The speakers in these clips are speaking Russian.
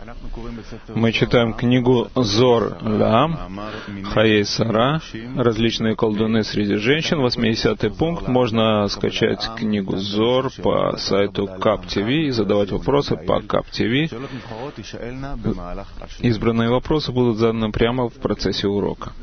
Мы читаем книгу Зор Лам, Хаей Сара, различные колдуны среди женщин, 80-й пункт. Можно скачать книгу Зор по сайту КАП-ТВ и задавать вопросы по КАП-ТВ. Избранные вопросы будут заданы прямо в процессе урока.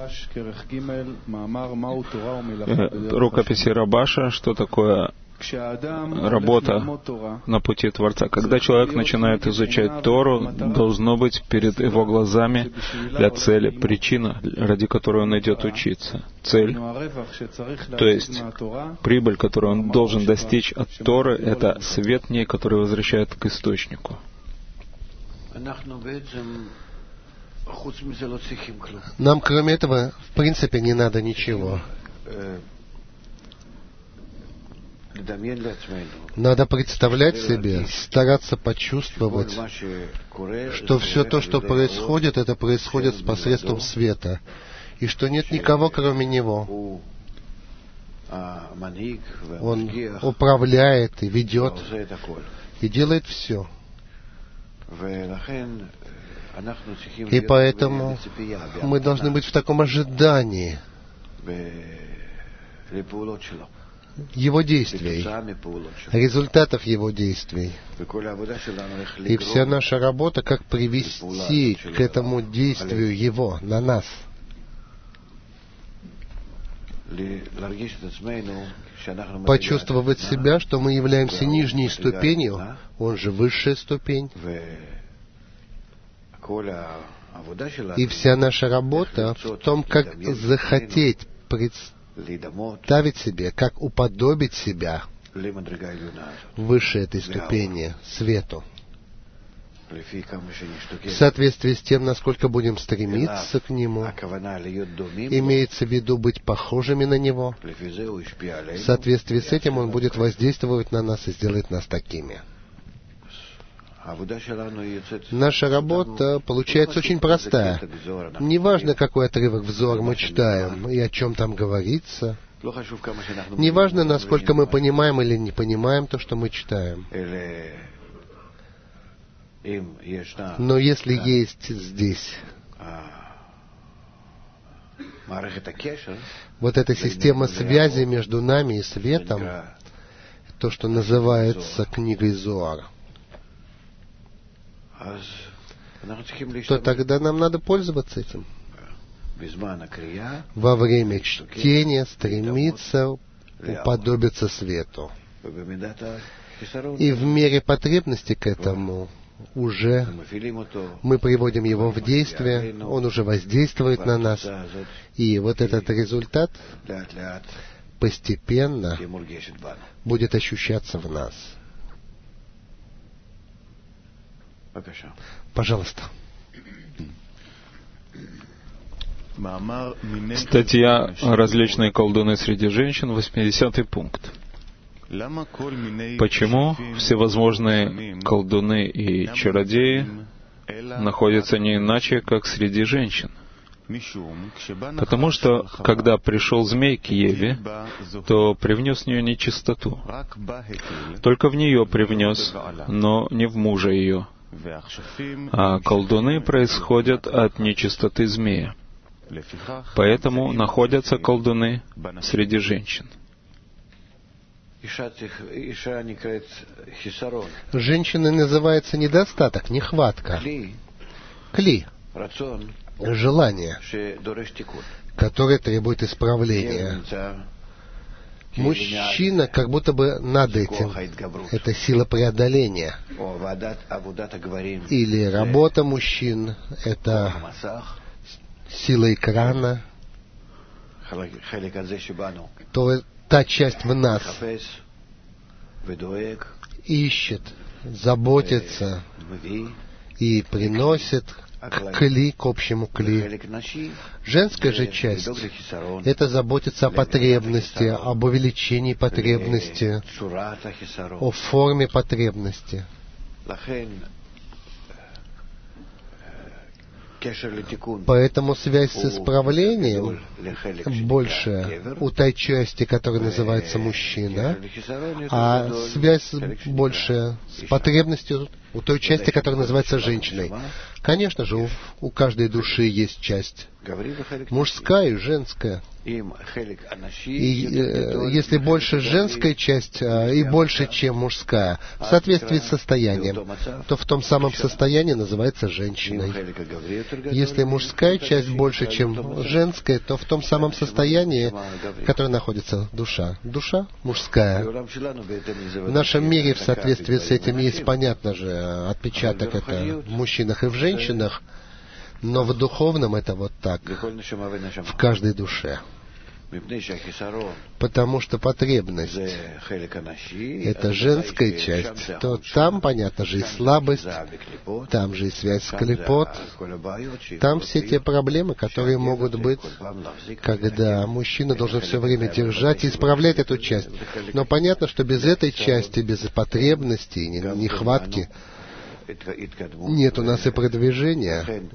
Рукописи Рабаша, что такое работа на пути Творца. Когда человек начинает изучать Тору, должно быть перед его глазами для цели причина, ради которой он идет учиться. Цель, то есть прибыль, которую он должен достичь от Торы, это свет в ней, который возвращает к источнику. Нам, кроме этого, в принципе, не надо ничего. Надо представлять себе, стараться почувствовать, что все то, что происходит, это происходит посредством света, и что нет никого, кроме Него. Он управляет и ведет, и делает все. И поэтому мы должны быть в таком ожидании Его действий, результатов Его действий. И вся наша работа, как привести к этому действию Его на нас. Почувствовать себя, что мы являемся нижней ступенью, он же высшая ступень. И вся наша работа в том, как захотеть представить себе, как уподобить себя выше этой ступени, свету. В соответствии с тем, насколько будем стремиться к Нему, имеется в виду быть похожими на Него, в соответствии с этим Он будет воздействовать на нас и сделает нас такими. Наша работа получается очень простая. Неважно, какой отрывок взор мы читаем и о чем там говорится. Неважно, насколько мы понимаем или не понимаем то, что мы читаем. Но если есть здесь вот эта система связи между нами и светом, то, что называется книгой Зоар, то тогда нам надо пользоваться этим. Во время чтения стремиться уподобиться свету. И в мере потребности к этому уже мы приводим его в действие, он уже воздействует на нас. И вот этот результат постепенно будет ощущаться в нас. Пожалуйста. Статья «Различные колдуны среди женщин», 80-й пункт. Почему всевозможные колдуны и чародеи находятся не иначе, как среди женщин? Потому что, когда пришел змей к Еве, то привнес в нее нечистоту. Только в нее привнес, но не в мужа ее. А колдуны происходят от нечистоты змея. Поэтому находятся колдуны среди женщин. Женщины называется недостаток, нехватка. Кли. Желание, которое требует исправления. Мужчина как будто бы над этим. Это сила преодоления. Или работа мужчин. Это сила экрана. Та часть в нас ищет, заботится и приносит к общему кли. Женская же часть — это заботиться о потребности, об увеличении потребности, о форме потребности. Поэтому связь с исправлением больше у той части, которая называется мужчина, а связь больше с потребностью у той части, которая называется женщиной. Конечно же, у каждой души есть часть мужская и женская. И если больше женская часть и больше, чем мужская, в соответствии с состоянием, то в том самом состоянии называется женщиной. Если мужская часть больше, чем женская, то в том самом состоянии, в котором находится душа. Душа мужская. В нашем мире в соответствии с этим есть, понятно же, отпечаток это в мужчинах и в женщинах, но в духовном это вот так, в каждой душе. Потому что потребность — это женская часть, то там, понятно же, и слабость, там же и связь с клипот, там все те проблемы, которые могут быть, когда мужчина должен все время держать и исправлять эту часть. Но понятно, что без этой части, без потребности, нехватки, нет у нас и продвижения.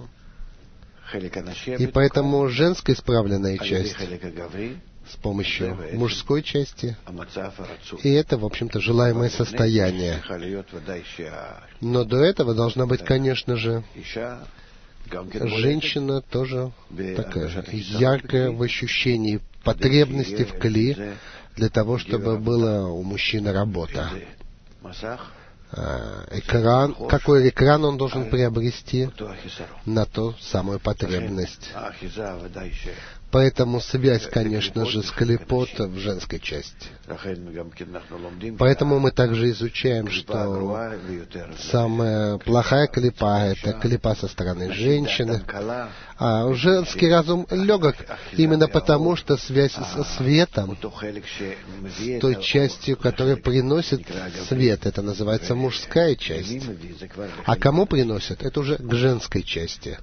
И поэтому женская исправленная часть с помощью мужской части, и это, в общем-то, желаемое состояние. Но до этого должна быть, конечно же, женщина тоже такая же, яркая в ощущении потребности в кли, для того, чтобы была у мужчины работа. Экран, какой экран он должен приобрести на ту самую потребность. Поэтому связь, конечно же, с клипот в женской части. Поэтому мы также изучаем, что самая плохая клипа — это клипа со стороны женщины. А женский разум легок именно потому, что связь со светом, с той частью, которая приносит свет, это называется мужская часть. А кому приносит? Это уже к женской части.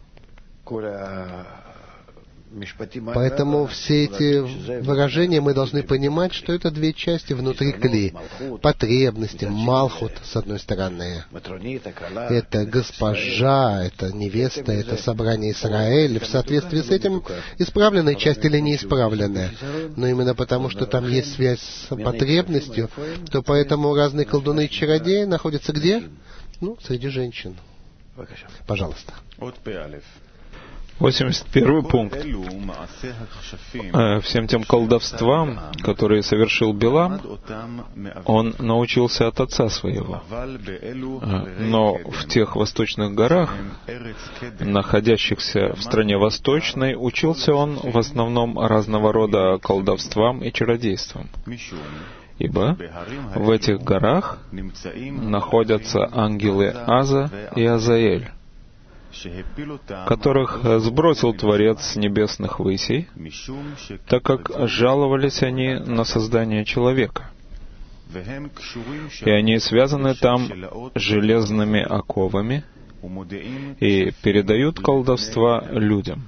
Поэтому все эти выражения мы должны понимать, что это две части внутри кли. Потребности, малхут, с одной стороны. Это госпожа, это невеста, это собрание Исраэль. В соответствии с этим исправленная часть или неисправленная. Но именно потому, что там есть связь с потребностью, то поэтому разные колдуны и чародеи находятся где? Ну, среди женщин. Пожалуйста. 81 пункт. Всем тем колдовствам, которые совершил Билам, он научился от отца своего. Но в тех восточных горах, находящихся в стране восточной, учился он в основном разного рода колдовствам и чародействам. Ибо в этих горах находятся ангелы Аза и Азаэль, которых сбросил Творец с небесных высей, так как жаловались они на создание человека. И они связаны там железными оковами и передают колдовства людям.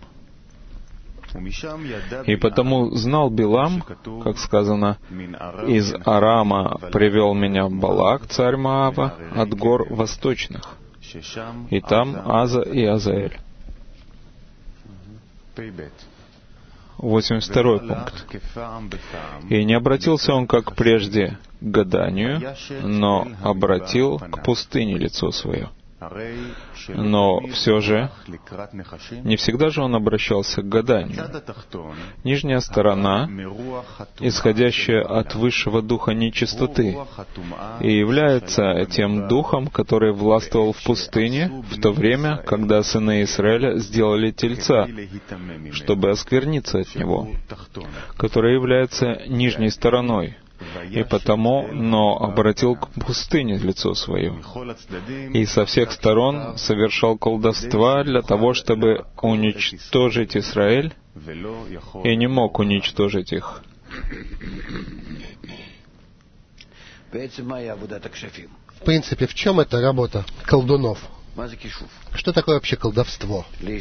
И потому знал Билам, как сказано, «Из Арама привел меня Балак, царь Моава, от гор восточных». И там Аза и Азаэль. 82 пункт. «И не обратился он, как прежде, к гаданию, но обратил к пустыне лицо свое». Но все же, не всегда же он обращался к гаданию. Нижняя сторона, исходящая от высшего духа нечистоты, и является тем духом, который властвовал в пустыне в то время, когда сыны Израиля сделали тельца, чтобы оскверниться от него, который является нижней стороной. И потому, но обратил к пустыне лицо свое, и со всех сторон совершал колдовства для того, чтобы уничтожить Израиль, и не мог уничтожить их. В принципе, в чем эта работа колдунов? Что такое вообще колдовство?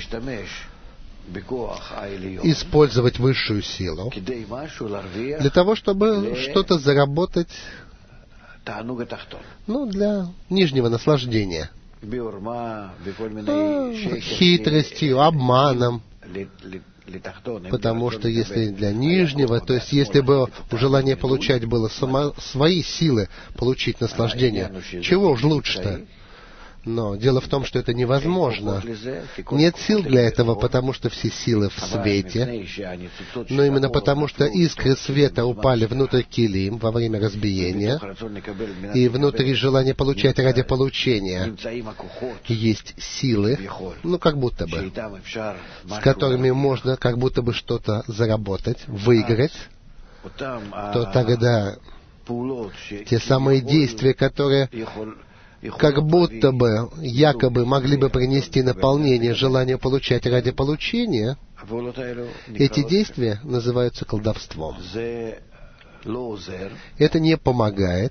Использовать высшую силу для того, чтобы что-то заработать, для нижнего наслаждения. хитростью, обманом. Потому что если для нижнего, то есть если бы желание получать было свои силы получить наслаждение, чего уж лучше-то? Но дело в том, что это невозможно. Нет сил для этого, потому что все силы в свете. Но именно потому, что искры света упали внутрь килим во время разбиения, и внутри желания получать ради получения есть силы, как будто бы, с которыми можно как будто бы что-то заработать, выиграть, то тогда те самые действия, которые как будто бы, якобы могли бы принести наполнение желанию получать ради получения, эти действия называются колдовством. Это не помогает.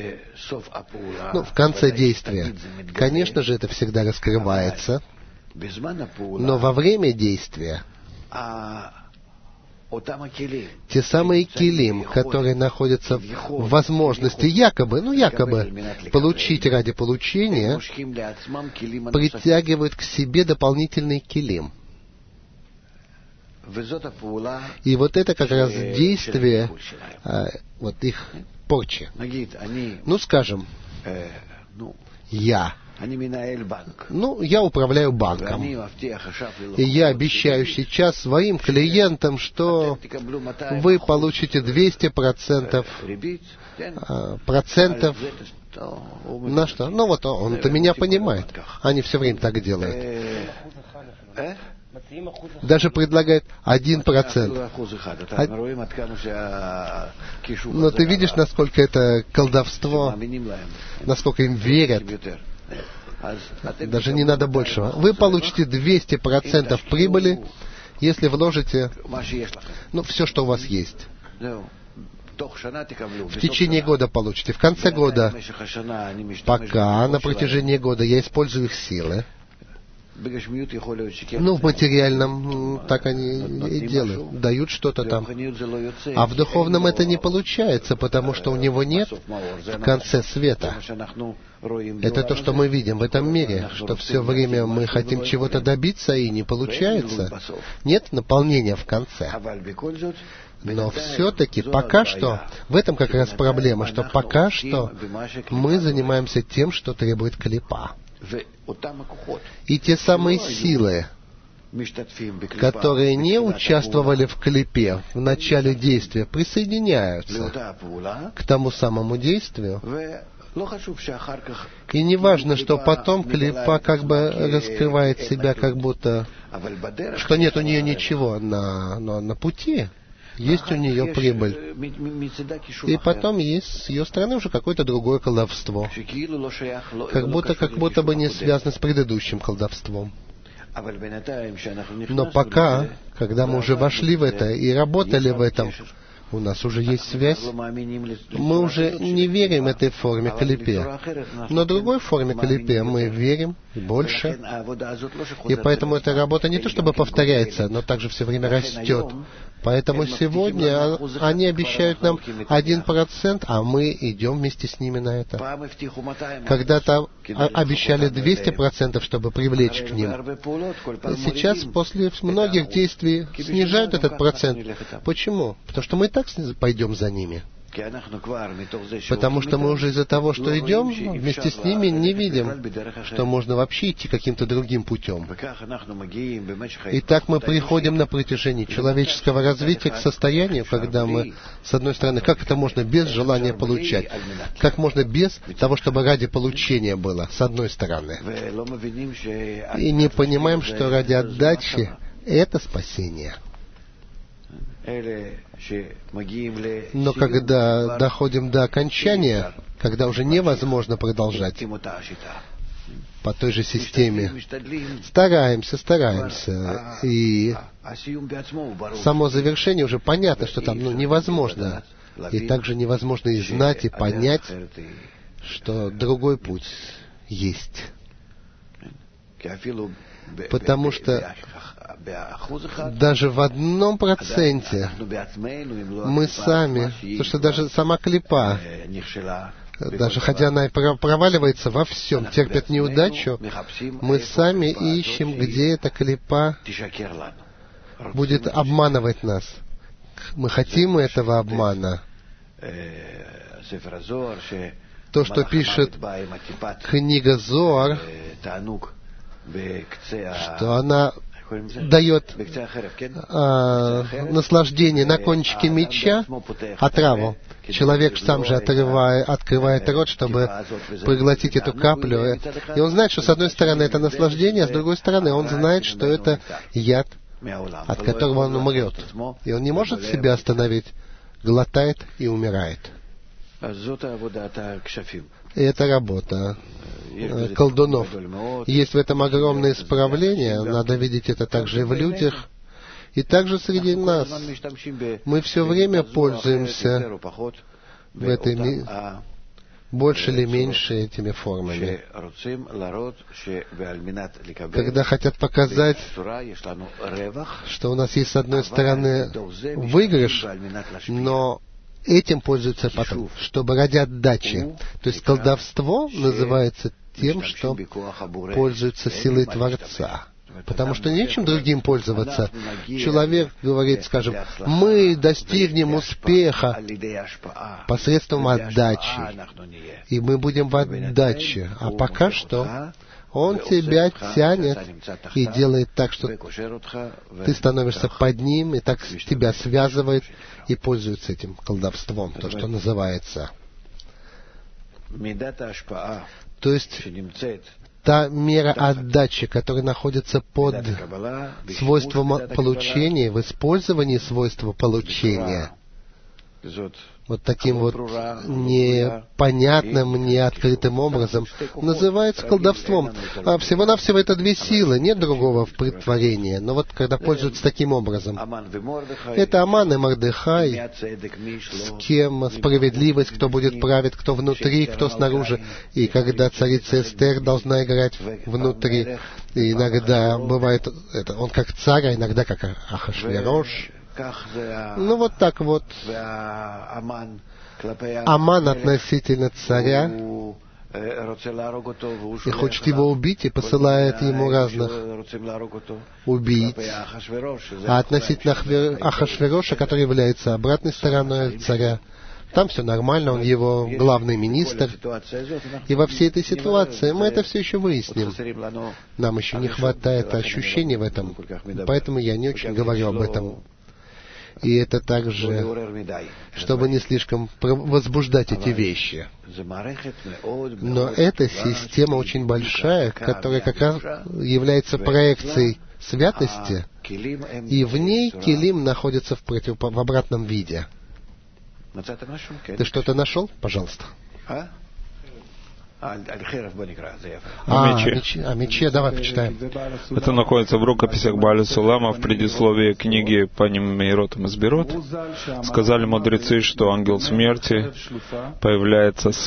В конце действия, конечно же, это всегда раскрывается, но во время действия те самые килим, которые находятся в возможности якобы получить ради получения, притягивают к себе дополнительный килим. И вот это как раз действие их порчи. Скажем, я управляю банком. И я обещаю сейчас своим клиентам, что вы получите 200% на что? Он-то меня понимает. Они все время так делают. Даже предлагает 1%. Но ты видишь, насколько это колдовство, насколько им верят. Даже не надо большего. Вы получите 200% прибыли, если вложите все, что у вас есть. В течение года получите. В конце года, пока на протяжении года я использую их силы, в материальном так они и делают. Дают что-то там. А в духовном это не получается, потому что у него нет в конце света. Это то, что мы видим в этом мире, что все время мы хотим чего-то добиться, и не получается. Нет наполнения в конце. Но все-таки пока что, в этом как раз проблема, что пока что мы занимаемся тем, что требует клипа. И те самые силы, которые не участвовали в клипе в начале действия, присоединяются к тому самому действию. И не важно, что потом клипа как бы раскрывает себя, как будто, что нет у нее ничего на пути. Есть у нее прибыль. И потом есть с ее стороны уже какое-то другое колдовство. Как будто бы не связано с предыдущим колдовством. Но пока, когда мы уже вошли в это и работали в этом, у нас уже есть связь. Мы уже не верим этой форме клипе. Но другой форме клипе мы верим больше. И поэтому эта работа не то чтобы повторяется, но также все время растет. Поэтому сегодня они обещают нам 1%, а мы идем вместе с ними на это. Когда-то обещали 200%, чтобы привлечь к ним. Сейчас после многих действий снижают этот процент. Почему? Потому что мы и так пойдем за ними. Потому что мы уже из-за того, что идем, вместе с ними не видим, что можно вообще идти каким-то другим путем. И так мы приходим на протяжении человеческого развития к состоянию, когда мы, с одной стороны, как это можно без желания получать? Как можно без того, чтобы ради получения было, с одной стороны? И не понимаем, что ради отдачи это спасение. Но когда доходим до окончания, когда уже невозможно продолжать по той же системе, стараемся, и само завершение уже понятно, что там невозможно. И также невозможно и знать, и понять, что другой путь есть. Потому что даже в 1% мы сами, потому что даже сама клипа даже хотя она и проваливается во всем, терпит неудачу, мы сами ищем, где эта клипа будет обманывать нас. Мы хотим этого обмана. То, что пишет книга Зоар, что она дает наслаждение на кончике меча, отраву. Человек сам же открывает рот, чтобы проглотить эту каплю. И он знает, что с одной стороны это наслаждение, а с другой стороны он знает, что это яд, от которого он умрет. И он не может себя остановить, глотает и умирает. И это работа колдунов. Есть в этом огромное исправление, надо видеть это также и в людях, и также среди нас. Мы все время пользуемся в этой больше или меньше этими формами. Когда хотят показать, что у нас есть с одной стороны выигрыш, но этим пользуются потом, чтобы ради отдачи. То есть колдовство называется тем, что пользуется силой Творца. Потому что нечем другим пользоваться. Человек говорит, скажем, мы достигнем успеха посредством отдачи. И мы будем в отдаче. А пока что он тебя тянет и делает так, что ты становишься под ним, и так тебя связывает и пользуется этим колдовством, то, что называется. То есть та мера отдачи, которая находится под свойством получения, в использовании свойства получения, вот таким вот непонятным, неоткрытым образом, называется колдовством. А всего-навсего это две силы, нет другого в притворении. Но вот когда пользуются таким образом, это Аман и Мордехай, с кем справедливость, кто будет править, кто внутри, кто снаружи. И когда царица Эстер должна играть внутри, и иногда бывает, он как царь, а иногда как Ахашверош. Ну вот так вот. Аман относительно царя и хочет его убить, и посылает ему разных убийц. А относительно Ахашвероша, который является обратной стороной царя, там все нормально, он его главный министр. И во всей этой ситуации мы это все еще выясним. Нам еще не хватает ощущений в этом, поэтому я не очень говорю об этом. И это также, чтобы не слишком возбуждать эти вещи. Но эта система очень большая, которая как раз является проекцией святости, и в ней килим находится в обратном виде. Ты что-то нашел? Пожалуйста. О мече, давай почитаем. Это находится в рукописях Бааля Сулама в предисловии книги Паним Мейрот и Масбирот. Сказали мудрецы, что ангел смерти появляется с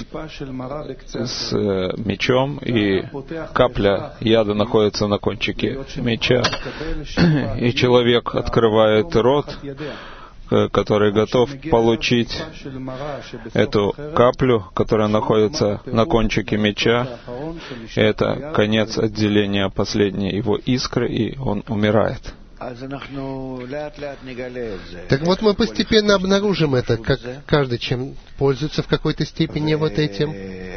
мечом, и капля яда находится на кончике меча, и человек открывает рот, который готов получить эту каплю, которая находится на кончике меча. Это конец отделения последней его искры, и он умирает. Так вот, мы постепенно обнаружим это, как каждый чем пользуется в какой-то степени вот этим.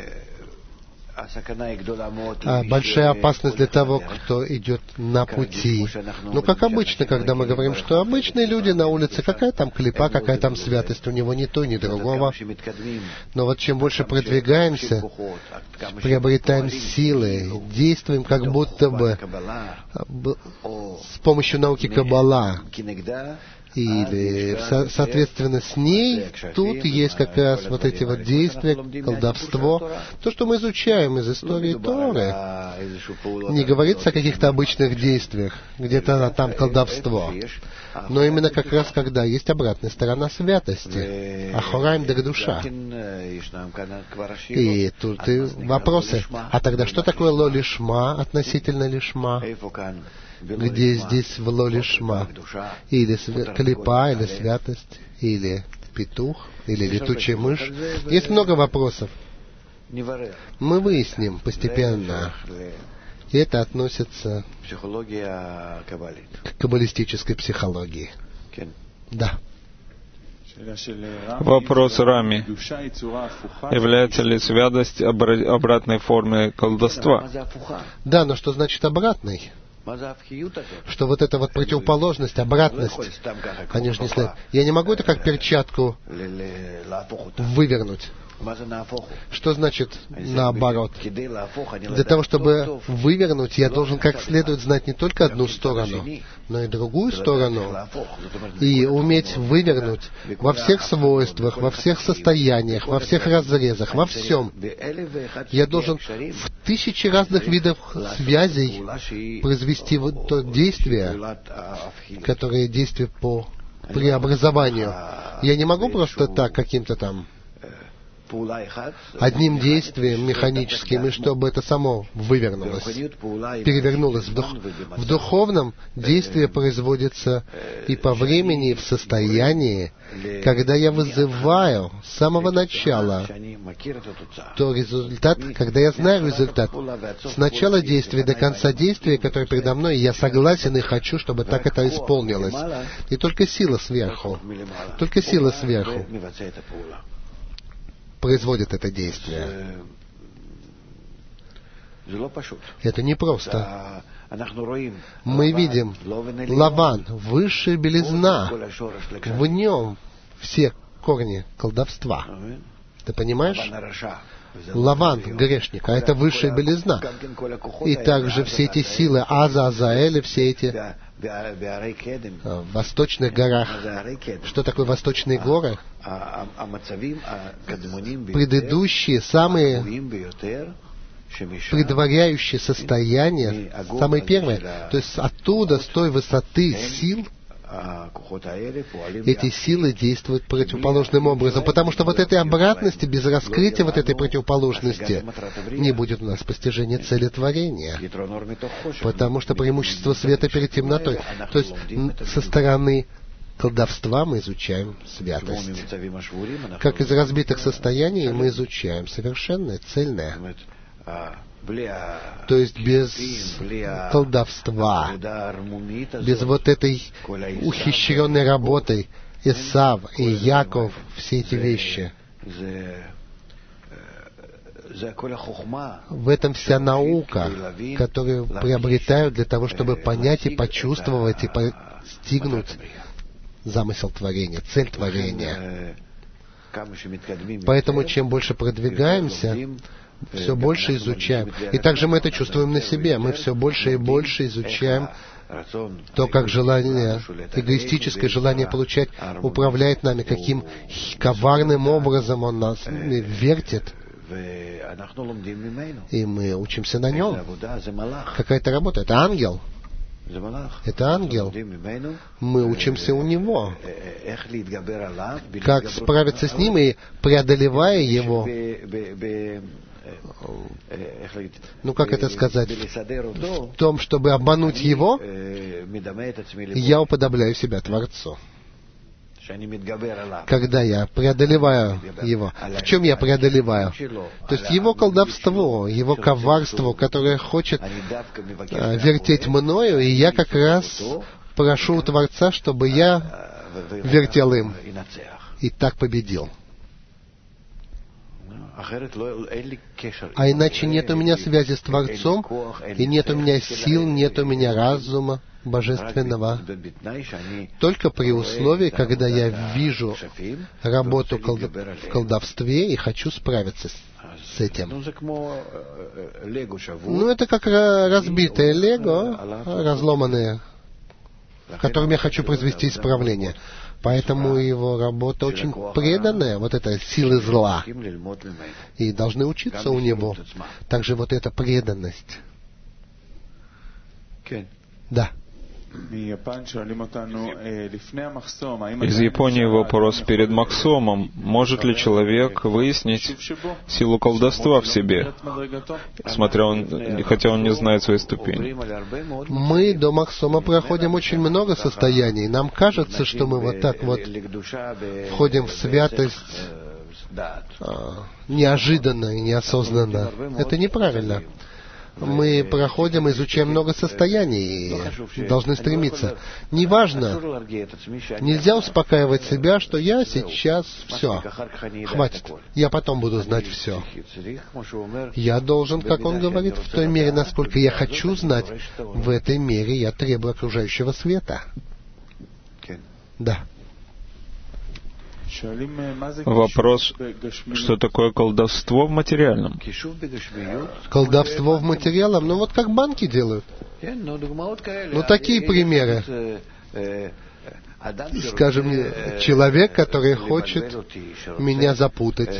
Большая опасность для того, кто идет на пути. Ну, как обычно, когда мы говорим, что обычные люди на улице, какая там клипа, какая там святость, у него ни то, ни другого. Но вот чем больше продвигаемся, приобретаем силы, действуем как будто бы с помощью науки Каббала, или соответственно с ней, тут есть как раз вот эти вот действия, колдовство. То, что мы изучаем из истории Торы, не говорится о каких-то обычных действиях, где-то там колдовство. Но именно как раз когда есть обратная сторона святости, Ахораим да душа. И тут и вопросы. А тогда что такое ло-лишма относительно лишма? Где здесь в ло-лишма? Или клипа, или святость, или петух, или летучая мышь. Есть много вопросов. Мы выясним постепенно. И это относится к каббалистической психологии. Да. Вопрос Рами. Является ли святость обратной формой колдовства? Да, но что значит обратной? Что вот эта вот противоположность, обратность, они же не знают. Я не могу это как перчатку вывернуть. Что значит наоборот? Для того, чтобы вывернуть, я должен как следует знать не только одну сторону, но и другую сторону. И уметь вывернуть во всех свойствах, во всех состояниях, во всех разрезах, во всем. Я должен в тысячи разных видов связей произвести вот то действие, которое действие по преобразованию. Я не могу просто так каким-то там одним действием механическим, и чтобы это само вывернулось, перевернулось. В духовном действие производится и по времени, и в состоянии, когда я вызываю с самого начала то результат, когда я знаю результат, с начала действия до конца действия, которое передо мной, я согласен и хочу, чтобы так это исполнилось. И только сила сверху производит это действие. Это непросто. Мы видим Лаван, высшая белизна, в нем все корни колдовства. Ты понимаешь? Лаван, грешник, а это высшая белизна. И также все эти силы Аза, Азаэля, все эти в восточных горах. Что такое восточные горы? Предыдущие, самые предваряющие состояния, самые первые. То есть оттуда, с той высоты сил, эти силы действуют противоположным образом, потому что вот этой обратности, без раскрытия вот этой противоположности, не будет у нас постижения цели творения, потому что преимущество света перед темнотой. То есть со стороны колдовства мы изучаем святость. Как из разбитых состояний мы изучаем совершенное, цельное. То есть без колдовства, без вот этой ухищренной работы Исав и Яков, все эти вещи. В этом вся наука, которую приобретают для того, чтобы понять и почувствовать и постигнуть замысел творения, цель творения. Поэтому чем больше продвигаемся, все больше изучаем. И также мы это чувствуем на себе. Мы все больше и больше изучаем то, как желание, эгоистическое желание получать управляет нами, каким коварным образом он нас вертит. И мы учимся на нем. Какая-то работа. Это ангел. Это ангел. Мы учимся у него. Как справиться с ним и преодолевая его. Ну, как это сказать? В том, чтобы обмануть его, я уподобляю себя Творцу. Когда я преодолеваю его. В чем я преодолеваю? То есть его колдовство, его коварство, которое хочет вертеть мною, и я как раз прошу у Творца, чтобы я вертел им и так победил. А иначе нет у меня связи с Творцом, и нет у меня сил, нет у меня разума божественного. Только при условии, когда я вижу работу в колдовстве и хочу справиться с этим. Ну, это как разбитое лего, разломанное, в котором я хочу произвести исправление. Поэтому его работа очень преданная, вот эта сила зла. И должны учиться у него. Также вот эта преданность. Да. Из Японии вопрос перед Махсомом. Может ли человек выяснить силу колдовства в себе, хотя он не знает своей ступени? Мы до Махсома проходим очень много состояний. Нам кажется, что мы вот так вот входим в святость неожиданно и неосознанно. Это неправильно. Мы проходим, изучаем много состояний и должны стремиться. Неважно, нельзя успокаивать себя, что я сейчас все, хватит, я потом буду знать все. Я должен, как он говорит, в той мере, насколько я хочу знать, в этой мере я требую окружающего света. Да. Вопрос, что такое колдовство в материальном? Колдовство в материальном? Ну вот как банки делают. Ну такие примеры. Скажем, человек, который хочет меня запутать,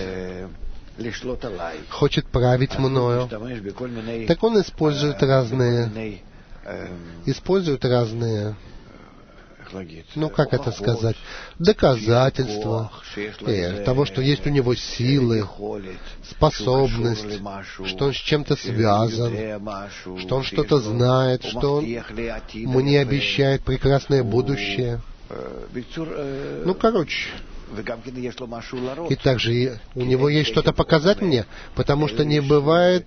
хочет править мною, так он использует разные, ну как это сказать, доказательства того, что есть у него силы, способность, что он с чем-то связан, что он что-то знает, что он мне обещает прекрасное будущее. Ну, короче. И также у него есть что-то показать мне, потому что не бывает,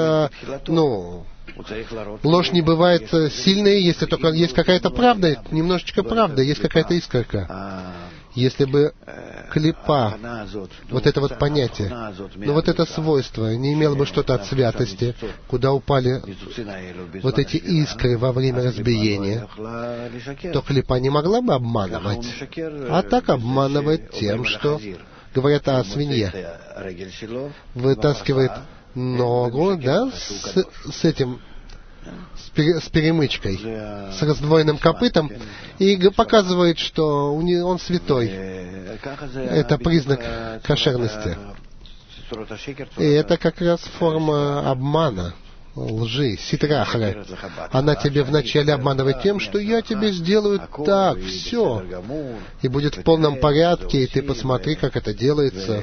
ложь не бывает сильной, если только есть какая-то правда, немножечко правда, есть какая-то искорка. Если бы клипа, вот это вот понятие, вот это свойство не имело бы что-то от святости, куда упали вот эти искры во время разбиения, то клипа не могла бы обманывать. А так обманывает тем, что, говорят о свинье, вытаскивает ногу, да, с этим, с перемычкой, с раздвоенным копытом, и показывает, что он святой. Это признак кошерности. И это как раз форма обмана, лжи, ситрахры. Она тебе вначале обманывает тем, что я тебе сделаю так, все, и будет в полном порядке, и ты посмотри, как это делается.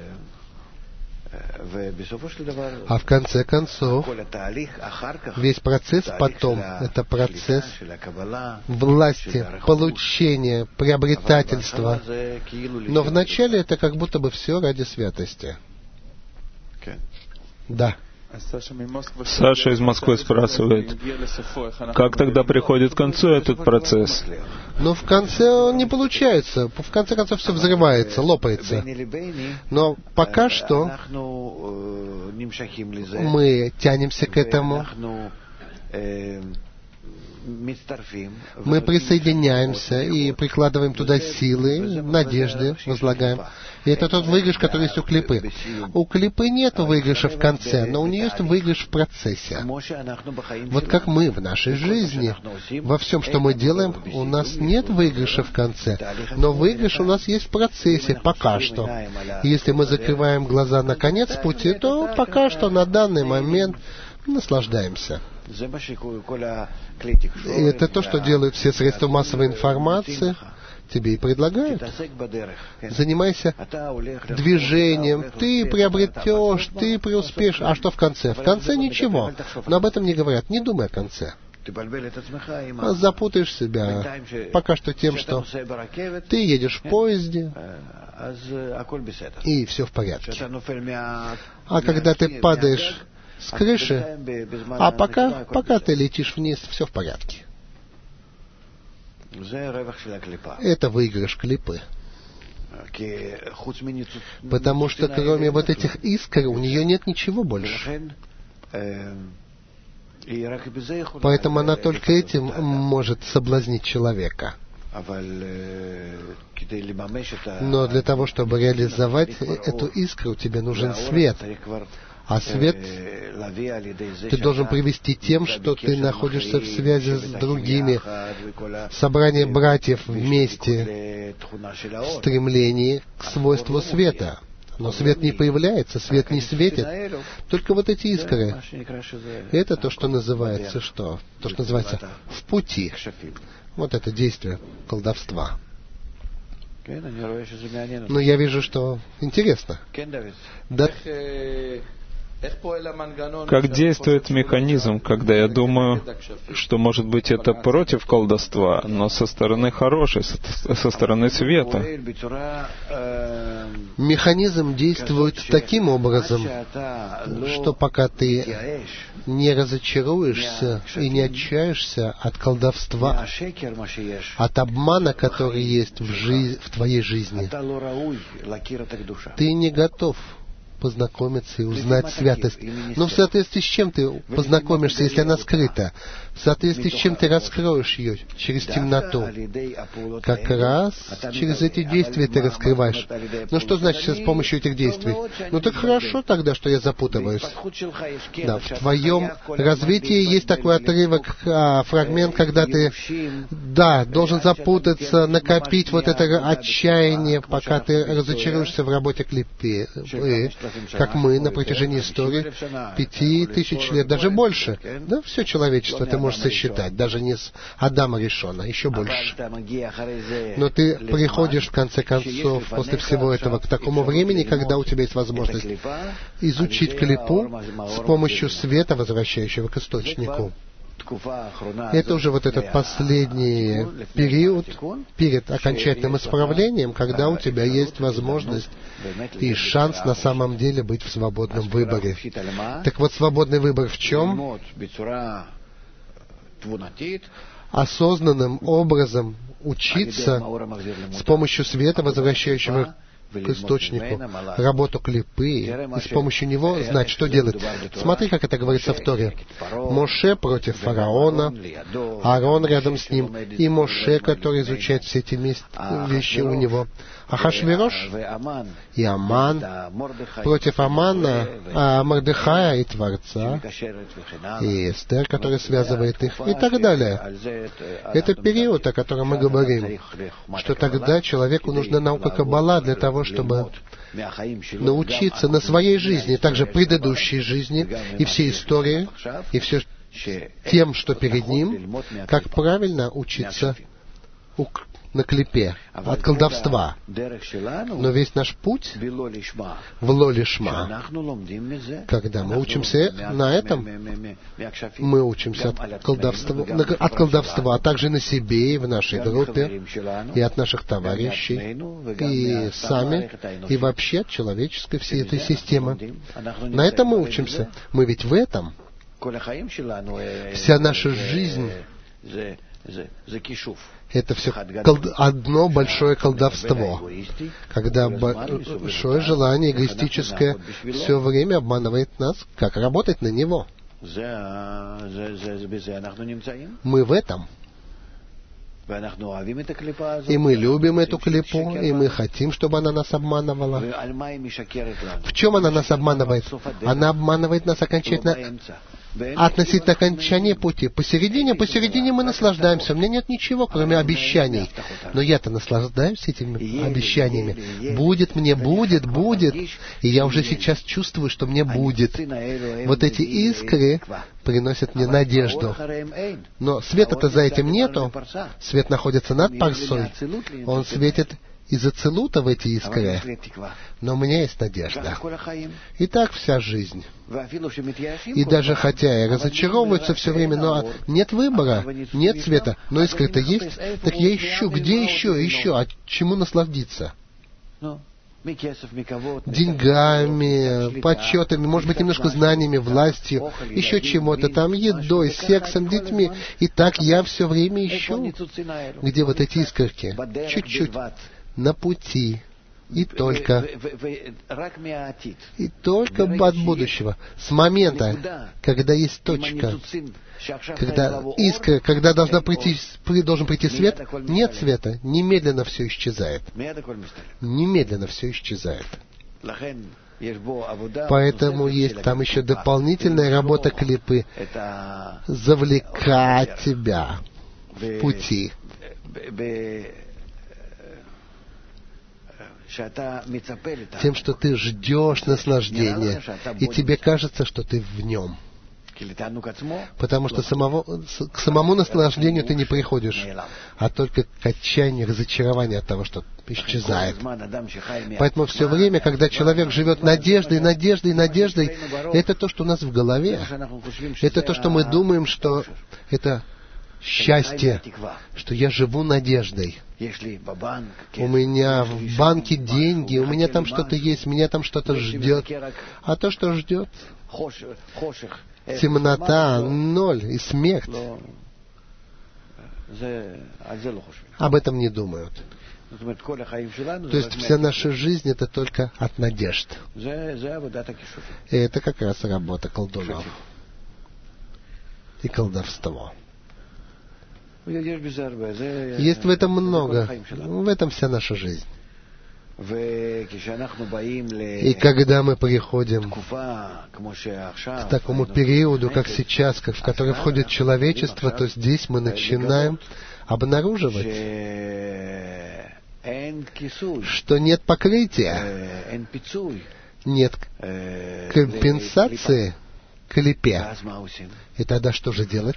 А в конце концов, весь процесс потом, это процесс власти, получения, приобретательства. Но вначале это как будто бы все ради святости. Да. Саша из Москвы спрашивает, как тогда приходит к концу этот процесс? Но в конце он не получается. В конце концов все взрывается, лопается. Но пока что мы тянемся к этому. Мы присоединяемся и прикладываем туда силы, надежды возлагаем. И это тот выигрыш, который есть у клипы. У клипы нет выигрыша в конце, но у нее есть выигрыш в процессе. Вот как мы в нашей жизни, во всем, что мы делаем, у нас нет выигрыша в конце, но выигрыш у нас есть в процессе, пока что. Если мы закрываем глаза на конец пути, то пока что на данный момент наслаждаемся. И это то, что делают все средства массовой информации, тебе и предлагают. Занимайся движением, ты приобретешь, ты преуспеешь. А что в конце? В конце ничего. Но об этом не говорят. Не думай о конце. Запутаешь себя пока что тем, что ты едешь в поезде, и все в порядке. А когда ты падаешь с крыши, а пока ты летишь вниз, все в порядке. Это выигрыш клипы. Потому что кроме вот этих искр у нее нет ничего больше. Поэтому она только этим может соблазнить человека. Но для того, чтобы реализовать эту искру, тебе нужен свет. А свет ты должен привести тем, что ты находишься в связи с другими. Собрание братьев вместе в стремлении к свойству света. Но свет не появляется, свет не светит. Только вот эти искры. Это то, что называется что? То, что называется в пути. Вот это действие колдовства. Но я вижу, что интересно. Да. Как действует механизм, когда я думаю, что, может быть, это против колдовства, но со стороны хорошей, со стороны света? Механизм действует таким образом, что пока ты не разочаруешься и не отчаешься от колдовства, от обмана, который есть в твоей жизни, ты не готов познакомиться и узнать святость. Но в соответствии с чем ты познакомишься, если она скрыта? В соответствии с чем ты раскроешь ее? Через темноту. Как раз через эти действия ты раскрываешь. Ну что значит с помощью этих действий? Ну так хорошо тогда, что я запутываюсь. Да, в твоем развитии есть такой отрывок, фрагмент, когда ты, должен запутаться, накопить вот это отчаяние, пока ты разочаруешься в работе клипы, как мы на протяжении истории 5000 лет, даже больше. Да, все человечество ты можешь сосчитать, даже не с Адама Ришона, еще больше. Но ты приходишь, в конце концов, после всего этого, к такому времени, когда у тебя есть возможность изучить клипу с помощью света, возвращающего к источнику. Это уже вот этот последний период перед окончательным исправлением, когда у тебя есть возможность и шанс на самом деле быть в свободном выборе. Так вот, свободный выбор в чем? Осознанным образом учиться с помощью света, возвращающего к источнику, работу клипы, и с помощью него знать, что делать. Смотри, как это говорится в Торе. Моше против фараона, Аарон рядом с ним, и Моше, который изучает все эти вещи у него. Ахашвирош и Аман против Амана, Мордехая и Творца, и Эстер, который связывает их, и так далее. Это период, о котором мы говорим, что тогда человеку нужна наука Каббала для того, чтобы научиться на своей жизни, также предыдущей жизни, и всей истории, и все тем, что перед ним, как правильно учиться на клипе, от колдовства. Но весь наш путь в Ло-Лишма, когда мы учимся на этом, мы учимся от колдовства, а также на себе и в нашей группе, и от наших товарищей, и сами, и вообще от человеческой всей этой системы. На этом мы учимся. Мы ведь в этом. Вся наша жизнь — это все одно большое колдовство, когда большое желание эгоистическое все время обманывает нас, как работать на него. Мы в этом. И мы любим эту клипу, и мы хотим, чтобы она нас обманывала. В чем она нас обманывает? Она обманывает нас окончательно относительно окончания пути. Посередине мы наслаждаемся. У меня нет ничего, кроме обещаний. Но я-то наслаждаюсь этими обещаниями. Будет, будет. И я уже сейчас чувствую, что мне будет. Вот эти искры приносят мне надежду. Но света-то за этим нету. Свет находится над парсой. Он светит из ацилута в эти искры. Но у меня есть надежда. И так вся жизнь. И даже хотя и разочаровываются все время, но нет выбора, нет света, но искры-то есть, так я ищу, где еще, а чему насладиться? Деньгами, почетами, может быть, немножко знаниями, властью, еще чему-то там, едой, сексом, детьми. И так я все время ищу, где вот эти искорки, чуть-чуть, на пути. И только от будущего, с момента, когда есть точка, когда искра, когда должен прийти свет, нет света, немедленно все исчезает. Немедленно все исчезает. Поэтому есть там еще дополнительная работа клипы, завлекать тебя в пути. Тем, что ты ждешь наслаждения, и тебе кажется, что ты в нем. Потому что к самому наслаждению ты не приходишь, а только к отчаянию, разочарованию от того, что исчезает. Поэтому все время, когда человек живет надеждой, это то, что у нас в голове. Это то, что мы думаем, что это счастье, что я живу надеждой. У меня в банке деньги, у меня там что-то есть, меня там что-то ждет. А то, что ждет, темнота, ноль и смерть. Об этом не думают. То есть вся наша жизнь — это только от надежд. И это как раз работа колдунов и колдовство. Есть в этом много. В этом вся наша жизнь. И когда мы приходим к такому периоду, как сейчас, в который входит человечество, то здесь мы начинаем обнаруживать, что нет покрытия, нет компенсации клепе. И тогда что же делать?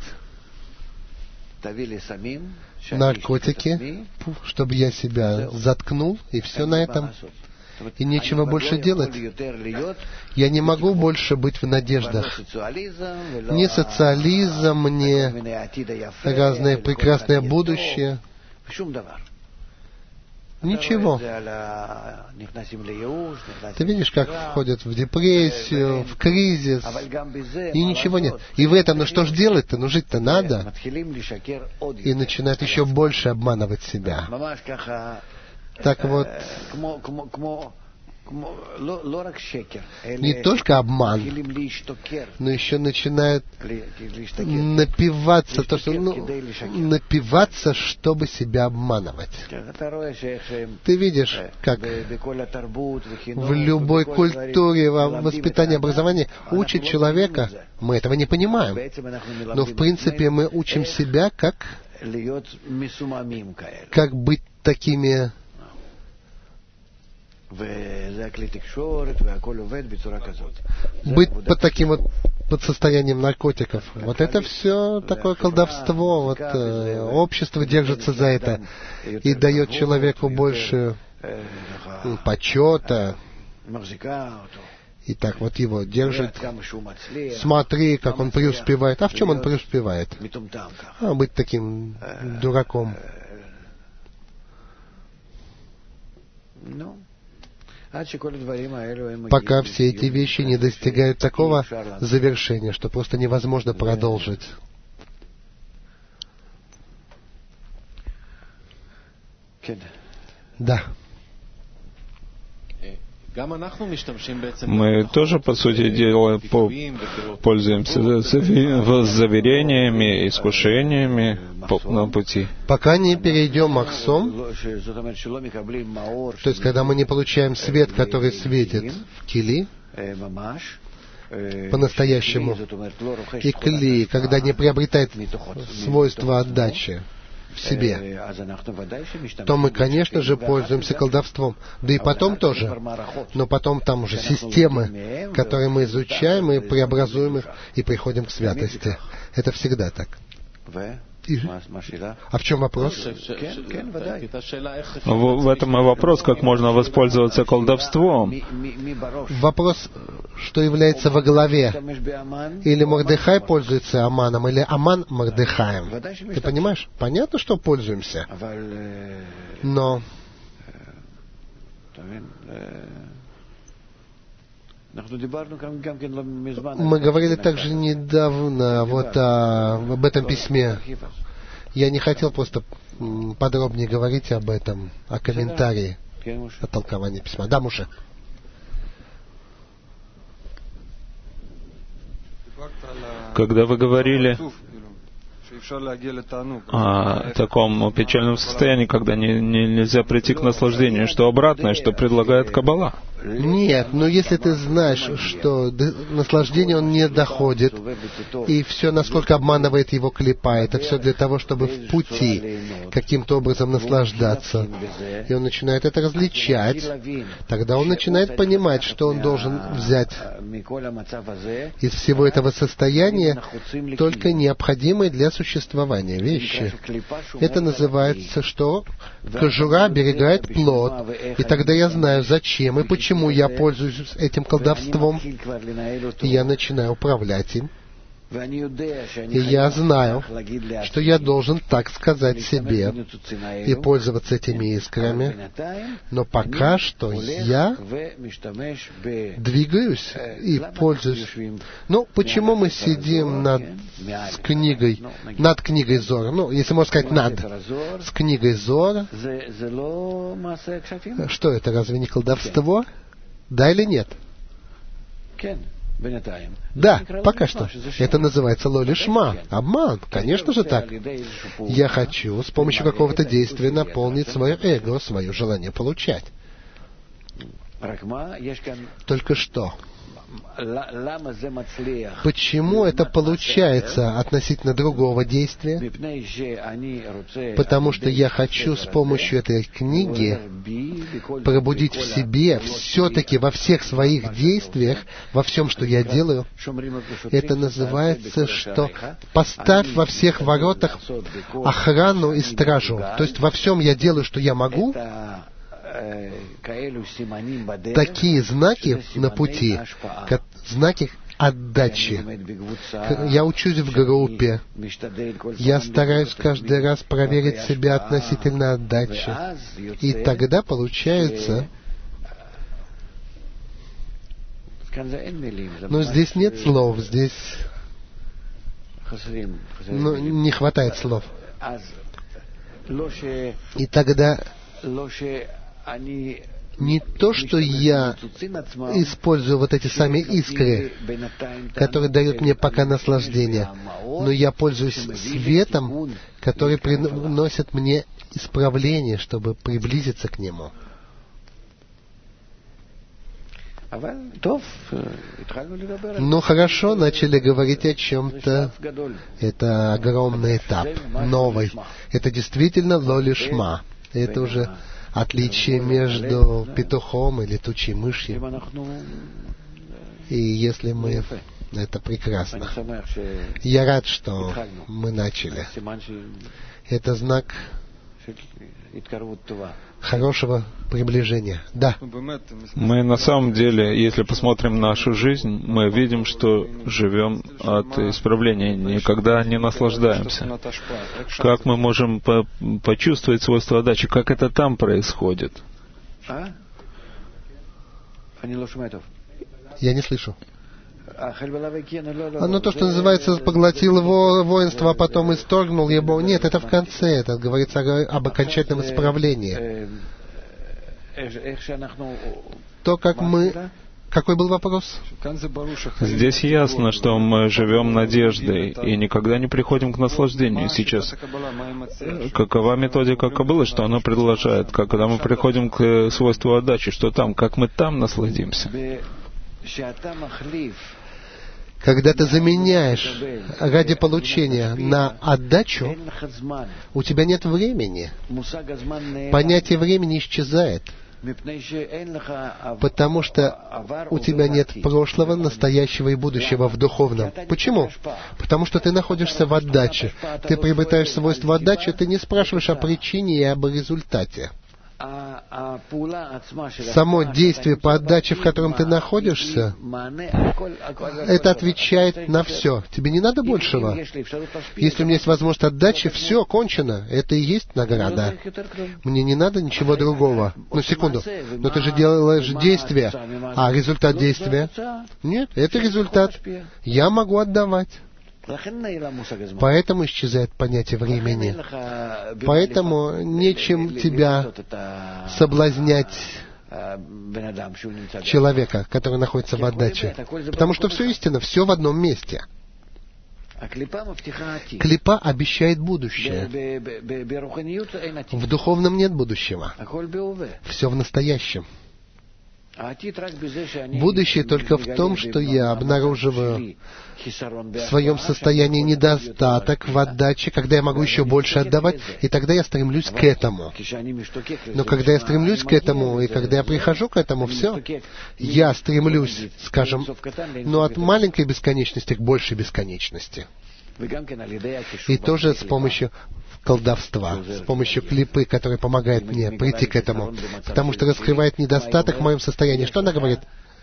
Наркотики, чтобы я себя заткнул, и все на этом. И нечего больше делать. Я не могу больше быть в надеждах. Ни социализм, ни разное прекрасное будущее. Ничего. Ты видишь, как входят в депрессию, в кризис, и ничего нет. И в этом, ну что ж делать-то? Ну жить-то надо. И начинают еще больше обманывать себя. Так вот, не только обман, но еще начинают напиваться, напиваться, чтобы себя обманывать. Ты видишь, как в любой культуре, в воспитании, образовании учат человека, мы этого не понимаем, но в принципе мы учим себя, как быть такими. Быть под таким вот под состоянием наркотиков. Вот это все такое колдовство. Вот общество держится за это и дает человеку больше почета. И так вот его держит. Смотри, как он преуспевает. А в чем он преуспевает? Быть таким дураком. Пока все эти вещи не достигают такого завершения, что просто невозможно продолжить. Да. Мы тоже, по сути дела, пользуемся заверениями, искушениями на пути. Пока не перейдем махсом, то есть когда мы не получаем свет, который светит в кили, по-настоящему, и кли, когда не приобретает свойства отдачи в себе, то мы, конечно же, пользуемся колдовством. Да и потом тоже. Но потом там уже системы, которые мы изучаем и преобразуем их, и приходим к святости. Это всегда так. А в чем вопрос? В этом и вопрос, как можно воспользоваться колдовством. Вопрос, что является во главе. Или Мордехай пользуется Аманом, или Аман Мордехаем. Ты понимаешь? Понятно, что пользуемся. Но мы говорили также недавно вот об этом письме. Я не хотел просто подробнее говорить об этом, о комментарии, о толковании письма. Да, Муше? Когда вы говорили о таком печальном состоянии, когда нельзя прийти к наслаждению, что обратное, что предлагает Каббала. Нет, но если ты знаешь, что наслаждение он не доходит, и все, насколько обманывает его клипа, это все для того, чтобы в пути каким-то образом наслаждаться. И он начинает это различать, тогда он начинает понимать, что он должен взять из всего этого состояния только необходимые для существования вещи. Это называется, что кожура оберегает плод. И тогда я знаю, зачем и почему я пользуюсь этим колдовством. И я начинаю управлять им. И я знаю, что я должен так сказать себе и пользоваться этими искрами, но пока что я двигаюсь и пользуюсь. Ну, почему мы сидим над книгой Зора? Ну, если можно сказать с книгой Зора. Что это, разве не колдовство? Да или нет? Да, пока что. Это называется лолишма. Обман. Конечно же так. Я хочу с помощью какого-то действия наполнить свое эго, свое желание получать. Только что? Почему это получается относительно другого действия? Потому что я хочу с помощью этой книги пробудить в себе все-таки во всех своих действиях, во всем, что я делаю. Это называется, что поставь во всех воротах охрану и стражу. То есть во всем я делаю, что я могу. Такие знаки на пути, знаки отдачи. Я учусь в группе. Я стараюсь каждый раз проверить себя относительно отдачи. И тогда получается... Но здесь нет слов, здесь... не хватает слов. И тогда... Не то, что я использую вот эти сами искры, которые дают мне пока наслаждение, но я пользуюсь светом, который приносит мне исправление, чтобы приблизиться к нему. Ну хорошо, начали говорить о чем-то. Это огромный этап, новый. Это действительно лолишма. Это уже отличие между петухом и летучей мышью. И если мы... Это прекрасно. Я рад, что мы начали. Это знак хорошего приближения. Да. Мы на самом деле, если посмотрим нашу жизнь, мы видим, что живем от исправления, никогда не наслаждаемся. Как мы можем почувствовать свойство отдачи? Как это там происходит? Я не слышу. Оно то, что называется, поглотил его воинство, а потом исторгнул его. Нет, это в конце. Это говорится об окончательном исправлении. То, как мы... Какой был вопрос? Здесь ясно, что мы живем надеждой и никогда не приходим к наслаждению. Сейчас какова методика Каббалы, что она предложит? Когда мы приходим к свойству отдачи, что там? Как мы там насладимся? Когда ты заменяешь ради получения на отдачу, у тебя нет времени. Понятие времени исчезает. Потому что у тебя нет прошлого, настоящего и будущего в духовном. Почему? Потому что ты находишься в отдаче. Ты приобретаешь свойство отдачи, ты не спрашиваешь о причине и об результате. Само действие по отдаче, в котором ты находишься, это отвечает на все. Тебе не надо большего. Если у меня есть возможность отдачи, все, кончено. Это и есть награда. Мне не надо ничего другого. Ну, секунду. Но ты же делаешь действие. А результат действия? Нет, это результат. Я могу отдавать. Поэтому исчезает понятие времени. Поэтому нечем тебя соблазнять человека, который находится в отдаче. Потому что все истинно, все в одном месте. Клипа обещает будущее. В духовном нет будущего. Все в настоящем. Будущее только в том, что я обнаруживаю в своем состоянии недостаток в отдаче, когда я могу еще больше отдавать, и тогда я стремлюсь к этому. Но когда я стремлюсь к этому, и когда я прихожу к этому, все, я стремлюсь, скажем, от маленькой бесконечности к большей бесконечности. И тоже с помощью колдовства, с помощью клипы, которая помогает мне прийти к этому, потому что раскрывает недостаток в моем состоянии. Что она говорит?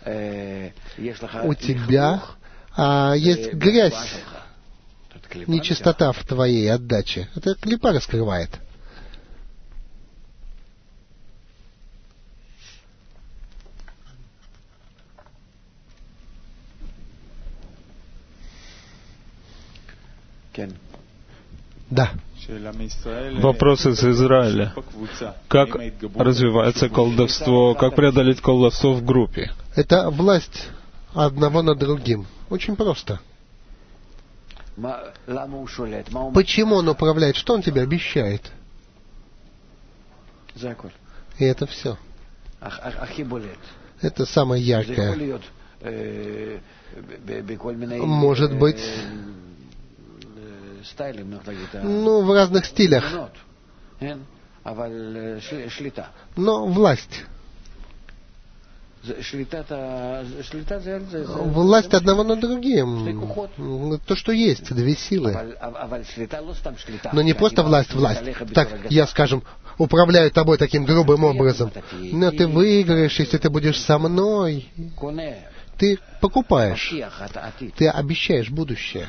У тебя есть грязь, нечистота в твоей отдаче. Это клипа раскрывает. Да. Вопрос из Израиля. Как развивается колдовство, как преодолеть колдовство в группе? Это власть одного над другим. Очень просто. Почему он управляет? Что он тебе обещает? И это все. Это самое яркое. Может быть, в разных стилях. Но власть. Власть одного над другим. То, что есть, две силы. Но не просто власть. Так, я, скажем, управляю тобой таким грубым образом. Но ты выиграешь, если ты будешь со мной. Ты покупаешь. Ты обещаешь будущее.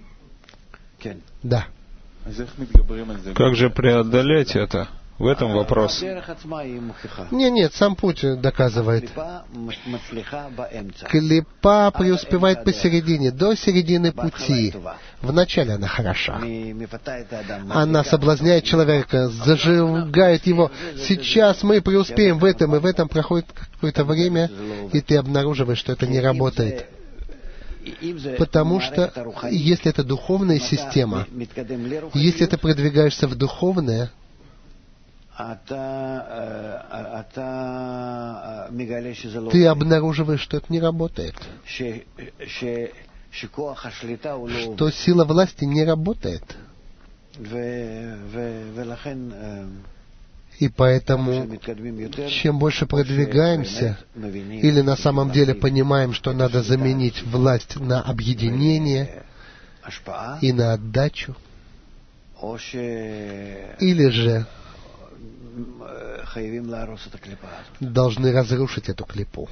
Да. Как же преодолеть это? В этом вопрос. Нет, сам путь доказывает. Клипа преуспевает посередине, до середины пути. Вначале она хороша. Она соблазняет человека, зажигает его. Сейчас мы преуспеем в этом, и в этом проходит какое-то время, и ты обнаруживаешь, что это не работает. Потому что, если это духовная система, если ты продвигаешься в духовное, ты обнаруживаешь, что это не работает. Что сила власти не работает. И поэтому, чем больше продвигаемся, или на самом деле понимаем, что надо заменить власть на объединение и на отдачу, или же должны разрушить эту клипу.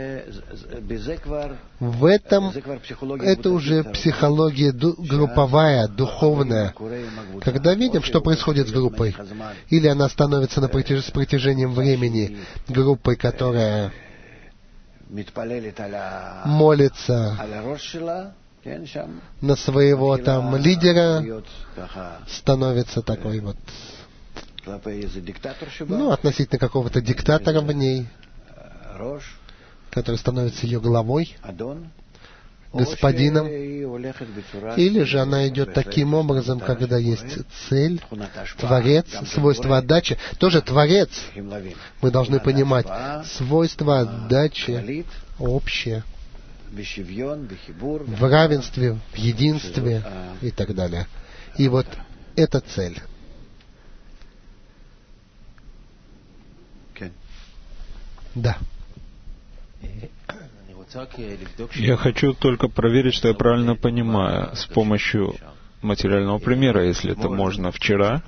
В этом это уже психология групповая, духовная. Когда видим, что происходит с группой, или она становится с протяжением времени группой, которая молится на своего там лидера, становится такой вот, относительно какого-то диктатора в ней, который становится ее главой, господином. Или же она идет таким образом, когда есть цель, Творец, свойство отдачи. Тоже Творец. Мы должны понимать, свойство отдачи общее, в равенстве, в единстве и так далее. И вот это цель. Да. Я хочу только проверить, что я правильно понимаю, с помощью материального примера, если это можно. Вчера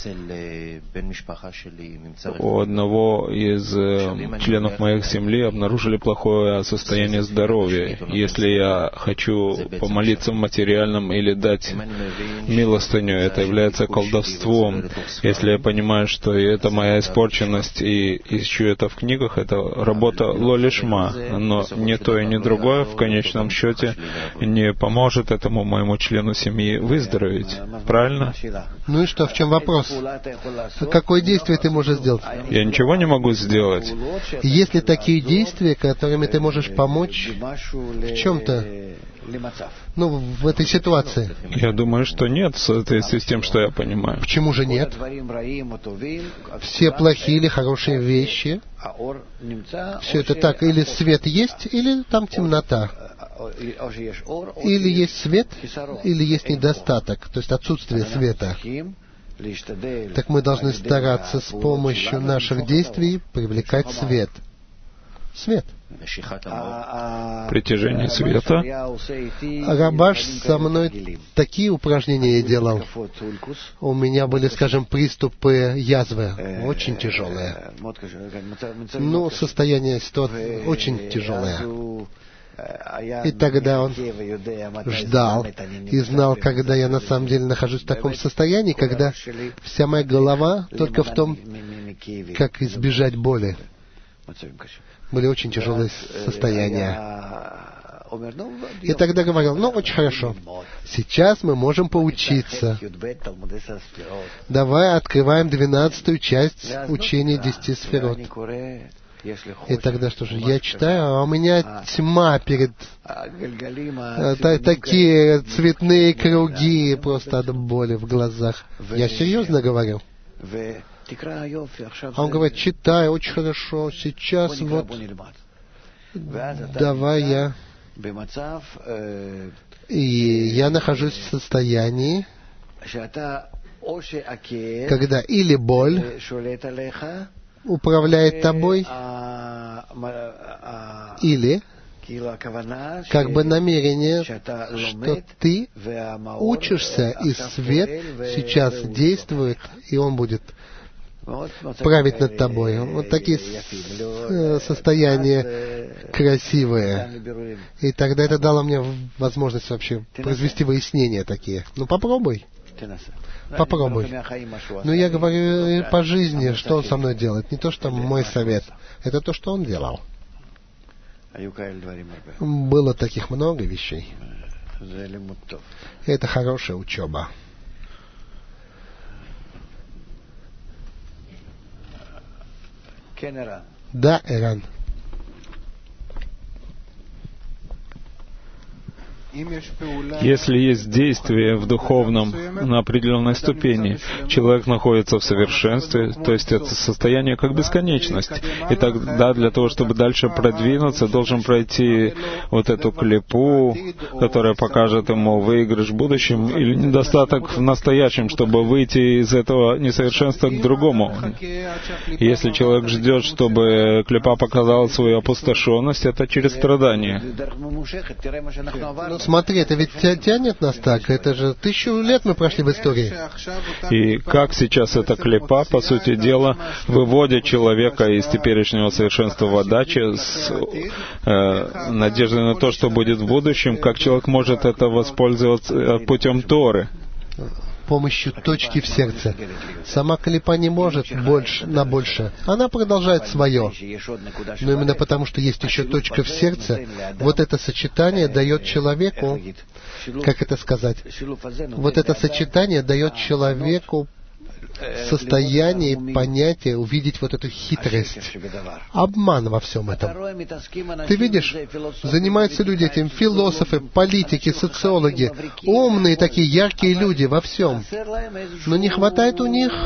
у одного из членов моей семьи обнаружили плохое состояние здоровья. Если я хочу помолиться в материальном или дать милостыню, это является колдовством. Если я понимаю, что это моя испорченность и ищу это в книгах, это работа лолишма, но ни то и ни другое в конечном счете не поможет этому моему члену семьи выздороветь. Правильно? Ну и что, в чем вопрос? Какое действие ты можешь сделать? Я ничего не могу сделать. Есть ли такие действия, которыми ты можешь помочь в чем-то? Ну, в этой ситуации. Я думаю, что нет, в соответствии с тем, что я понимаю. Почему же нет? Все плохие или хорошие вещи, все это так, или свет есть, или там темнота. Или есть свет, или есть недостаток, то есть отсутствие света. Так мы должны стараться с помощью наших действий привлекать свет. Свет. Притяжение света. Рабаш со мной такие упражнения делал. У меня были, скажем, приступы язвы, очень тяжелые. Ну, состояние ситуации очень тяжелое. И тогда он ждал и знал, когда я на самом деле нахожусь в таком состоянии, когда вся моя голова только в том, как избежать боли. Были очень тяжелые состояния. И тогда говорил, ну, очень хорошо. Сейчас мы можем поучиться. Давай открываем 12-ю часть учения 10 сферот. И тогда что же, я читаю, а у меня тьма перед... Такие цветные круги просто от боли в глазах. Я серьезно говорю. А он говорит, читай, очень хорошо, сейчас вот... Давай я... И я нахожусь в состоянии, когда или боль управляет тобой, или как бы намерение, что ты учишься, и свет сейчас действует, и он будет править над тобой. Вот такие состояния красивые. И тогда это дало мне возможность вообще произвести выяснения такие. Ну, попробуй. Попробуй. Но я говорю по жизни, что он со мной делает. Не то, что мой совет. Это то, что он делал. Было таких много вещей. И это хорошая учеба. Да, Эран. Если есть действие в духовном на определенной ступени, человек находится в совершенстве, то есть это состояние как бесконечность. И тогда для того, чтобы дальше продвинуться, должен пройти вот эту клипу, которая покажет ему выигрыш в будущем или недостаток в настоящем, чтобы выйти из этого несовершенства к другому. Если человек ждет, чтобы клипа показала свою опустошенность, это через страдание. Смотри, это ведь тянет нас так. Это же 1000 лет мы прошли в истории. И как сейчас эта клипа, по сути дела, выводит человека из теперешнего совершенства в адаче с надеждой на то, что будет в будущем, как человек может это воспользоваться путем Торы. Помощью точки в сердце. Сама клипа не может на больше. Она продолжает свое. Но именно потому, что есть еще точка в сердце, вот это сочетание дает человеку, как это сказать, вот это сочетание дает человеку состояние, понятие, увидеть вот эту хитрость, обман во всем этом. Ты видишь, занимаются люди этим, философы, политики, социологи, умные такие, яркие люди во всем. Но не хватает у них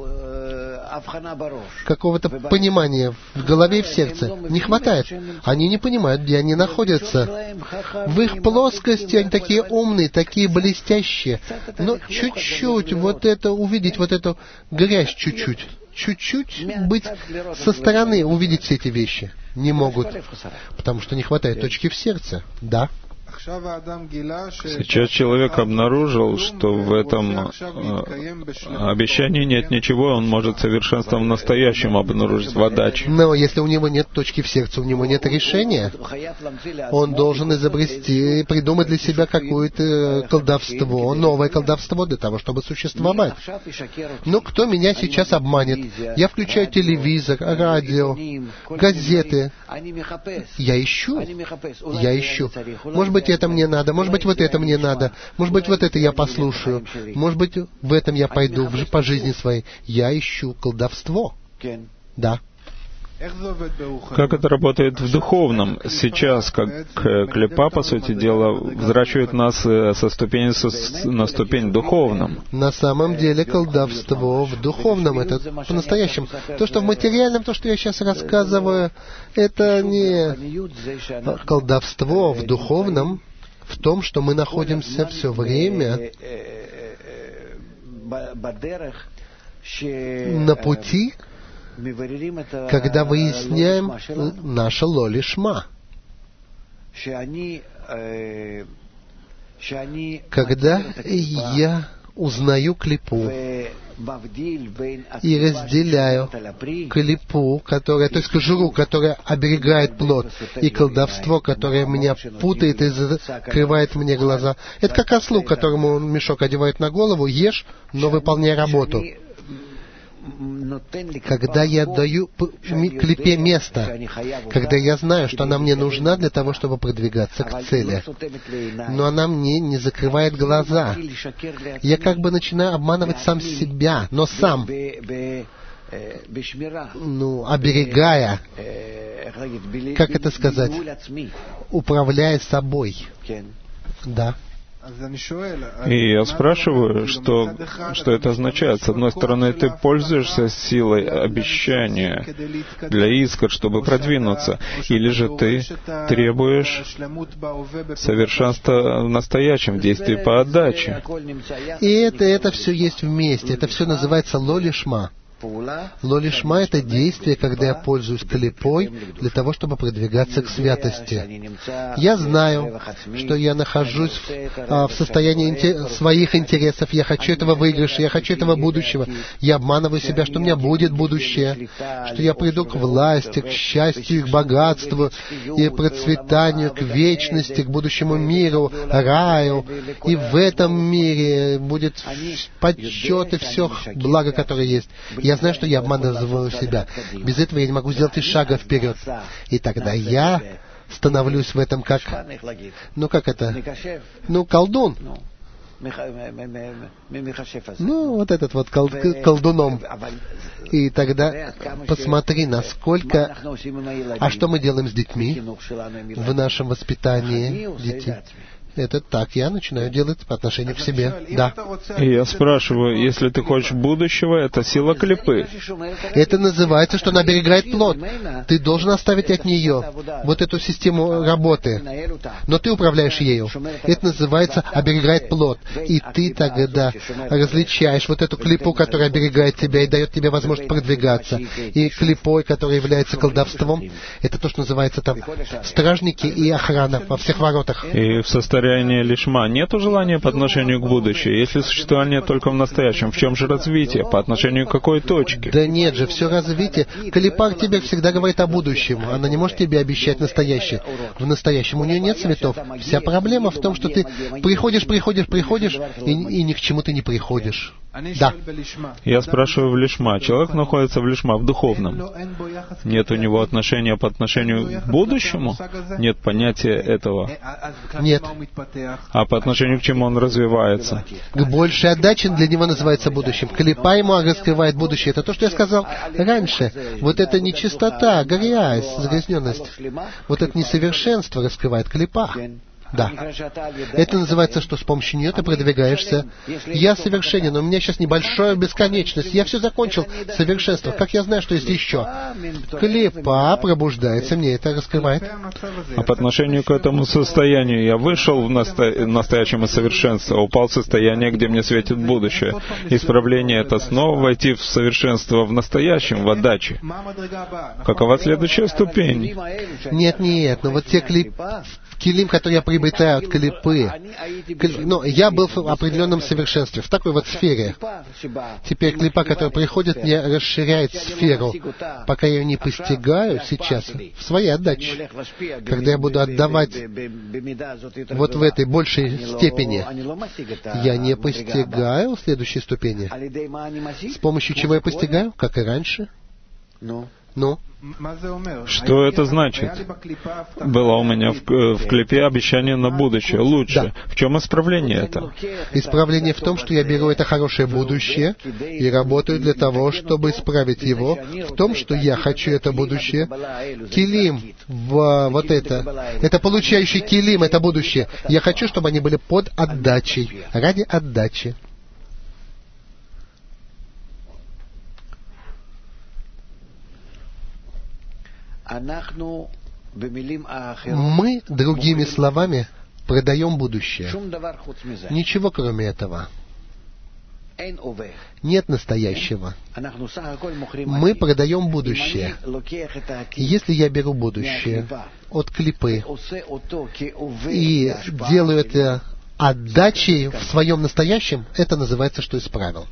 какого-то понимания в голове и в сердце. Не хватает. Они не понимают, где они находятся. В их плоскости они такие умные, такие блестящие. Но чуть-чуть вот это, увидеть вот эту грязь чуть-чуть. Чуть-чуть быть со стороны, увидеть все эти вещи. Не могут. Потому что не хватает точки в сердце. Да. Сейчас человек обнаружил, что в этом обещании нет ничего, он может совершенство в настоящем обнаружить в адаче. Но если у него нет точки в сердце, у него нет решения, он должен изобрести, придумать для себя какое-то колдовство, новое колдовство для того, чтобы существовать. Но кто меня сейчас обманет? Я включаю телевизор, радио, газеты. Я ищу. Может быть, быть, это мне надо, может быть, вот это мне надо, может быть, вот это я послушаю, может быть, в этом я пойду по жизни своей. Я ищу колдовство. Да. Как это работает в духовном? Сейчас, как клипа, по сути дела, взращивает нас со ступени на ступень духовном. На самом деле колдовство в духовном, это по-настоящему. То, что в материальном, то, что я сейчас рассказываю, это не колдовство в духовном, в том, что мы находимся все время на пути, когда выясняем наше ло-лишма. Когда я узнаю клипу и разделяю клипу, которая, то есть кожуру, которая оберегает плод, и колдовство, которое меня путает и закрывает мне глаза. Это как ослу, которому мешок одевают на голову: ешь, но выполняй работу. Когда я даю клипе место, когда я знаю, что она мне нужна для того, чтобы продвигаться к цели, но она мне не закрывает глаза, я как бы начинаю обманывать сам себя, но сам, оберегая, как это сказать, управляя собой. Да. И я спрашиваю, что это означает. С одной стороны, ты пользуешься силой обещания для искр, чтобы продвинуться, или же ты требуешь совершенства в настоящем действии по отдаче. И это все есть вместе. Это все называется ло-лишма. Ло-лишма — это действие, когда я пользуюсь клипой для того, чтобы продвигаться к святости. Я знаю, что я нахожусь в состоянии своих интересов. Я хочу этого выигрыша, я хочу этого будущего. Я обманываю себя, что у меня будет будущее, что я приду к власти, к счастью, к богатству и процветанию, к вечности, к будущему миру, раю. И в этом мире будет почет и все благо, которое есть. Я знаю, что я обманываю себя. Без этого я не могу сделать и шага вперед. И тогда я становлюсь в этом как... как это? Колдун. Вот этот вот колдуном. И тогда посмотри, насколько... А что мы делаем с детьми в нашем воспитании детей? Это так я начинаю делать по отношению к себе. Да. И я спрашиваю, если ты хочешь будущего, это сила клипы. Это называется, что она оберегает плод. Ты должен оставить от нее вот эту систему работы. Но ты управляешь ею. Это называется оберегает плод. И ты тогда различаешь вот эту клипу, которая оберегает тебя и дает тебе возможность продвигаться. И клипой, которая является колдовством, это то, что называется там стражники и охрана во всех воротах. И в состоянии лишма нету желания по отношению к будущему? Если существование только в настоящем, в чем же развитие? По отношению к какой точке? Да нет же, все развитие. Клипа тебе всегда говорит о будущем. Она не может тебе обещать настоящее. В настоящем у нее нет цветов. Вся проблема в том, что ты приходишь, и ни к чему ты не приходишь. Да. Я спрашиваю в лишма. Человек находится в лишма, в духовном. Нет у него отношения по отношению к будущему? Нет понятия этого? Нет. А по отношению к чему он развивается? К большей отдаче для него называется будущим. Клипа ему раскрывает будущее. Это то, что я сказал раньше. Вот это нечистота, грязь, загрязненность. Вот это несовершенство раскрывает клипа. Да. Это называется, что с помощью нее ты продвигаешься. Я совершенен, у меня сейчас небольшая бесконечность. Я все закончил. Совершенство. Как я знаю, что есть еще? Клипа пробуждается, мне это раскрывает. А по отношению к этому состоянию я вышел в настоящем из совершенства, упал в состояние, где мне светит будущее. Исправление — это снова войти в совершенство в настоящем, в отдаче. Какова следующая ступень? Нет, но вот те килим, которые я приобретаю от клипы. Но я был в определенном совершенстве, в такой вот сфере. Теперь клипа, которая приходит, мне расширяет сферу, пока я ее не постигаю сейчас, в своей отдаче. Когда я буду отдавать вот в этой большей степени, я не постигаю следующей ступени. С помощью чего я постигаю? Как и раньше. Что это значит? Было у меня в клипе обещание на будущее. Лучше. Да. В чем исправление это? Исправление в том, что я беру это хорошее будущее и работаю для того, чтобы исправить его. В том, что я хочу это будущее. Килим, вот это получающий килим, это будущее. Я хочу, чтобы они были под отдачей, ради отдачи. Мы, другими словами, продаем будущее. Ничего кроме этого. Нет настоящего. Мы продаем будущее. Если я беру будущее от клипы и делаю это отдачей в своем настоящем, это называется, что исправил.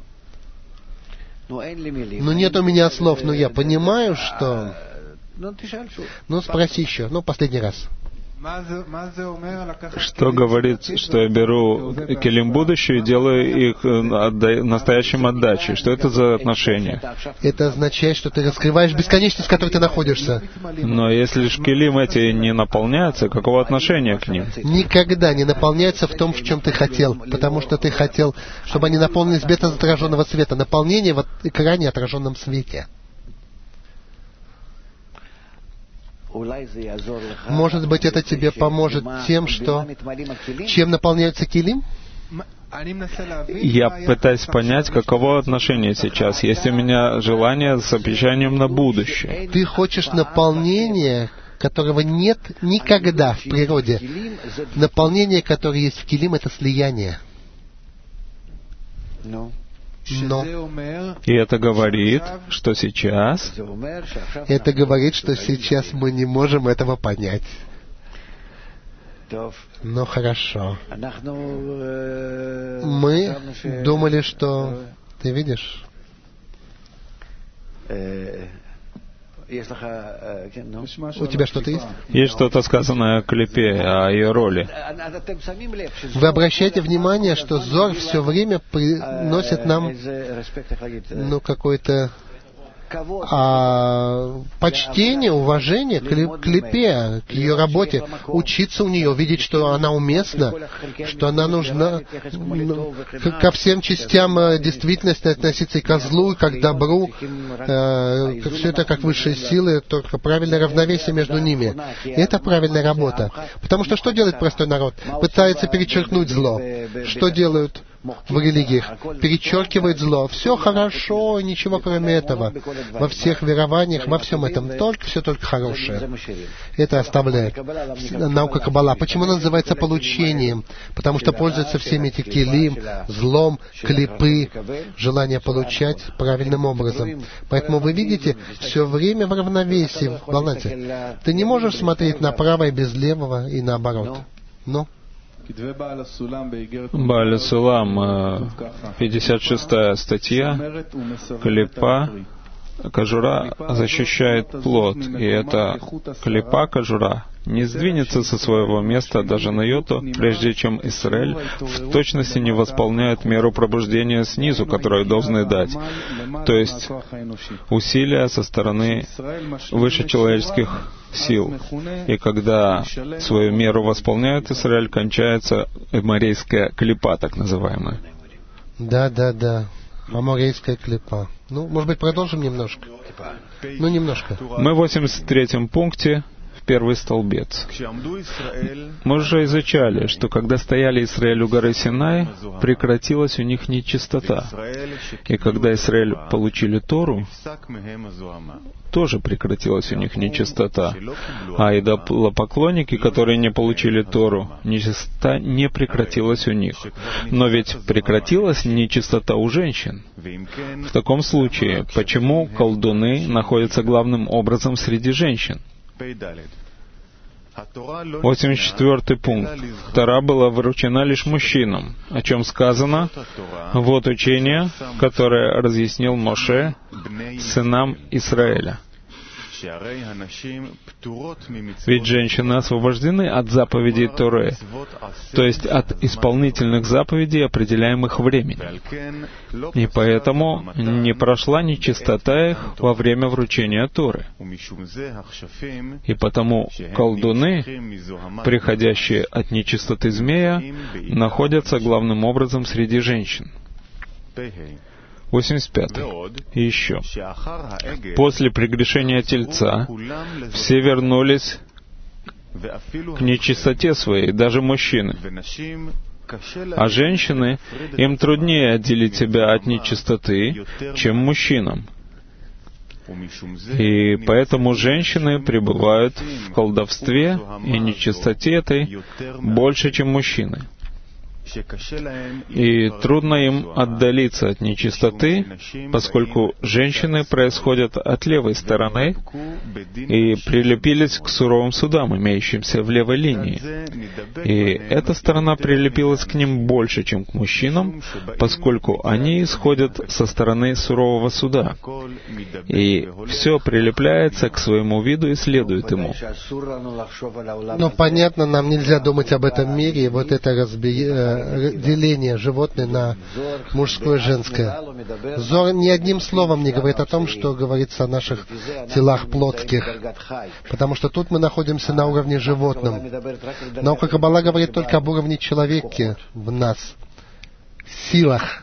Но нет у меня слов, но я понимаю, что... Ну, спроси еще. Последний раз. Что говорит, что я беру килим будущее и делаю их настоящим отдачей? Что это за отношения? Это означает, что ты раскрываешь бесконечность, в которой ты находишься. Но если же килим эти не наполняются, какого отношения к ним? Никогда не наполняются в том, в чем ты хотел. Потому что ты хотел, чтобы они наполнились без отраженного света. Наполнение в экране отраженном свете. Может быть, это тебе поможет тем, что... Чем наполняются килим? Я пытаюсь понять, каково отношение сейчас. Есть у меня желание с обещанием на будущее. Ты хочешь наполнения, которого нет никогда в природе. Наполнение, которое есть в килим, это слияние. Но. И это говорит, что сейчас... Это говорит, что сейчас мы не можем этого понять. Ну, хорошо. Мы думали, что... Ты видишь? У тебя что-то есть? Есть что-то сказанное о клипе, о ее роли. Вы обращаете внимание, что Зор все время приносит нам какое-то почтение, уважение к клипе, к ее работе, учиться у нее, видеть, что она уместна, что она нужна ко всем частям действительности относиться и ко злу, и к добру, все это как высшие силы, только правильное равновесие между ними. И это правильная работа. Потому что что делает простой народ? Пытается перечеркнуть зло. Что делают в религиях? Перечеркивают зло. Все хорошо, ничего кроме этого. Во всех верованиях, во всем этом все только хорошее. Это оставляет. Наука Каббала. Почему она называется получением? Потому что пользуется всеми этими килим, злом, клипы, желание получать правильным образом. Поэтому вы видите, все время в равновесии, в балансе. Ты не можешь смотреть направо и без левого, и наоборот. Но Бааль Сулам, 56 статья, клипа, кожура защищает плод, и эта клипа, кожура, не сдвинется со своего места даже на йоту, прежде чем Израиль в точности не восполняет меру пробуждения снизу, которую должны дать. То есть усилия со стороны высшечеловеческих сил. И когда свою меру восполняет Израиль, кончается эморейская клипа, так называемая. Да. Аморейская клипа. Может быть, продолжим немножко? Немножко. Мы в 83-м пункте, в первый столбец. Мы уже изучали, что когда стояли Израиль у горы Синай, прекратилась у них нечистота. И когда Израиль получили Тору, тоже прекратилась у них нечистота. А идолопоклонники, которые не получили Тору, нечистота не прекратилась у них. Но ведь прекратилась нечистота у женщин. В таком случае, почему колдуны находятся главным образом среди женщин? 84-й пункт. Тора была вручена лишь мужчинам, о чем сказано: «Вот учение, которое разъяснил Моше сынам Израиля». Ведь женщины освобождены от заповедей Торы, то есть от исполнительных заповедей, определяемых временем. И поэтому не прошла нечистота их во время вручения Торы. И потому колдуны, приходящие от нечистоты змея, находятся главным образом среди женщин. 85. И еще. После прегрешения тельца все вернулись к нечистоте своей, даже мужчины. А женщины, им труднее отделить себя от нечистоты, чем мужчинам. И поэтому женщины пребывают в колдовстве и нечистоте этой больше, чем мужчины. И трудно им отдалиться от нечистоты, поскольку женщины происходят от левой стороны и прилепились к суровым судам, имеющимся в левой линии. И эта сторона прилепилась к ним больше, чем к мужчинам, поскольку они исходят со стороны сурового суда. И все прилепляется к своему виду и следует ему. Но понятно, нам нельзя думать об этом мире, и вот это деление животных на мужское и женское. Зор ни одним словом не говорит о том, что говорится о наших телах плотских, потому что тут мы находимся на уровне животном. Наука Каббала говорит только об уровне человека в нас, силах.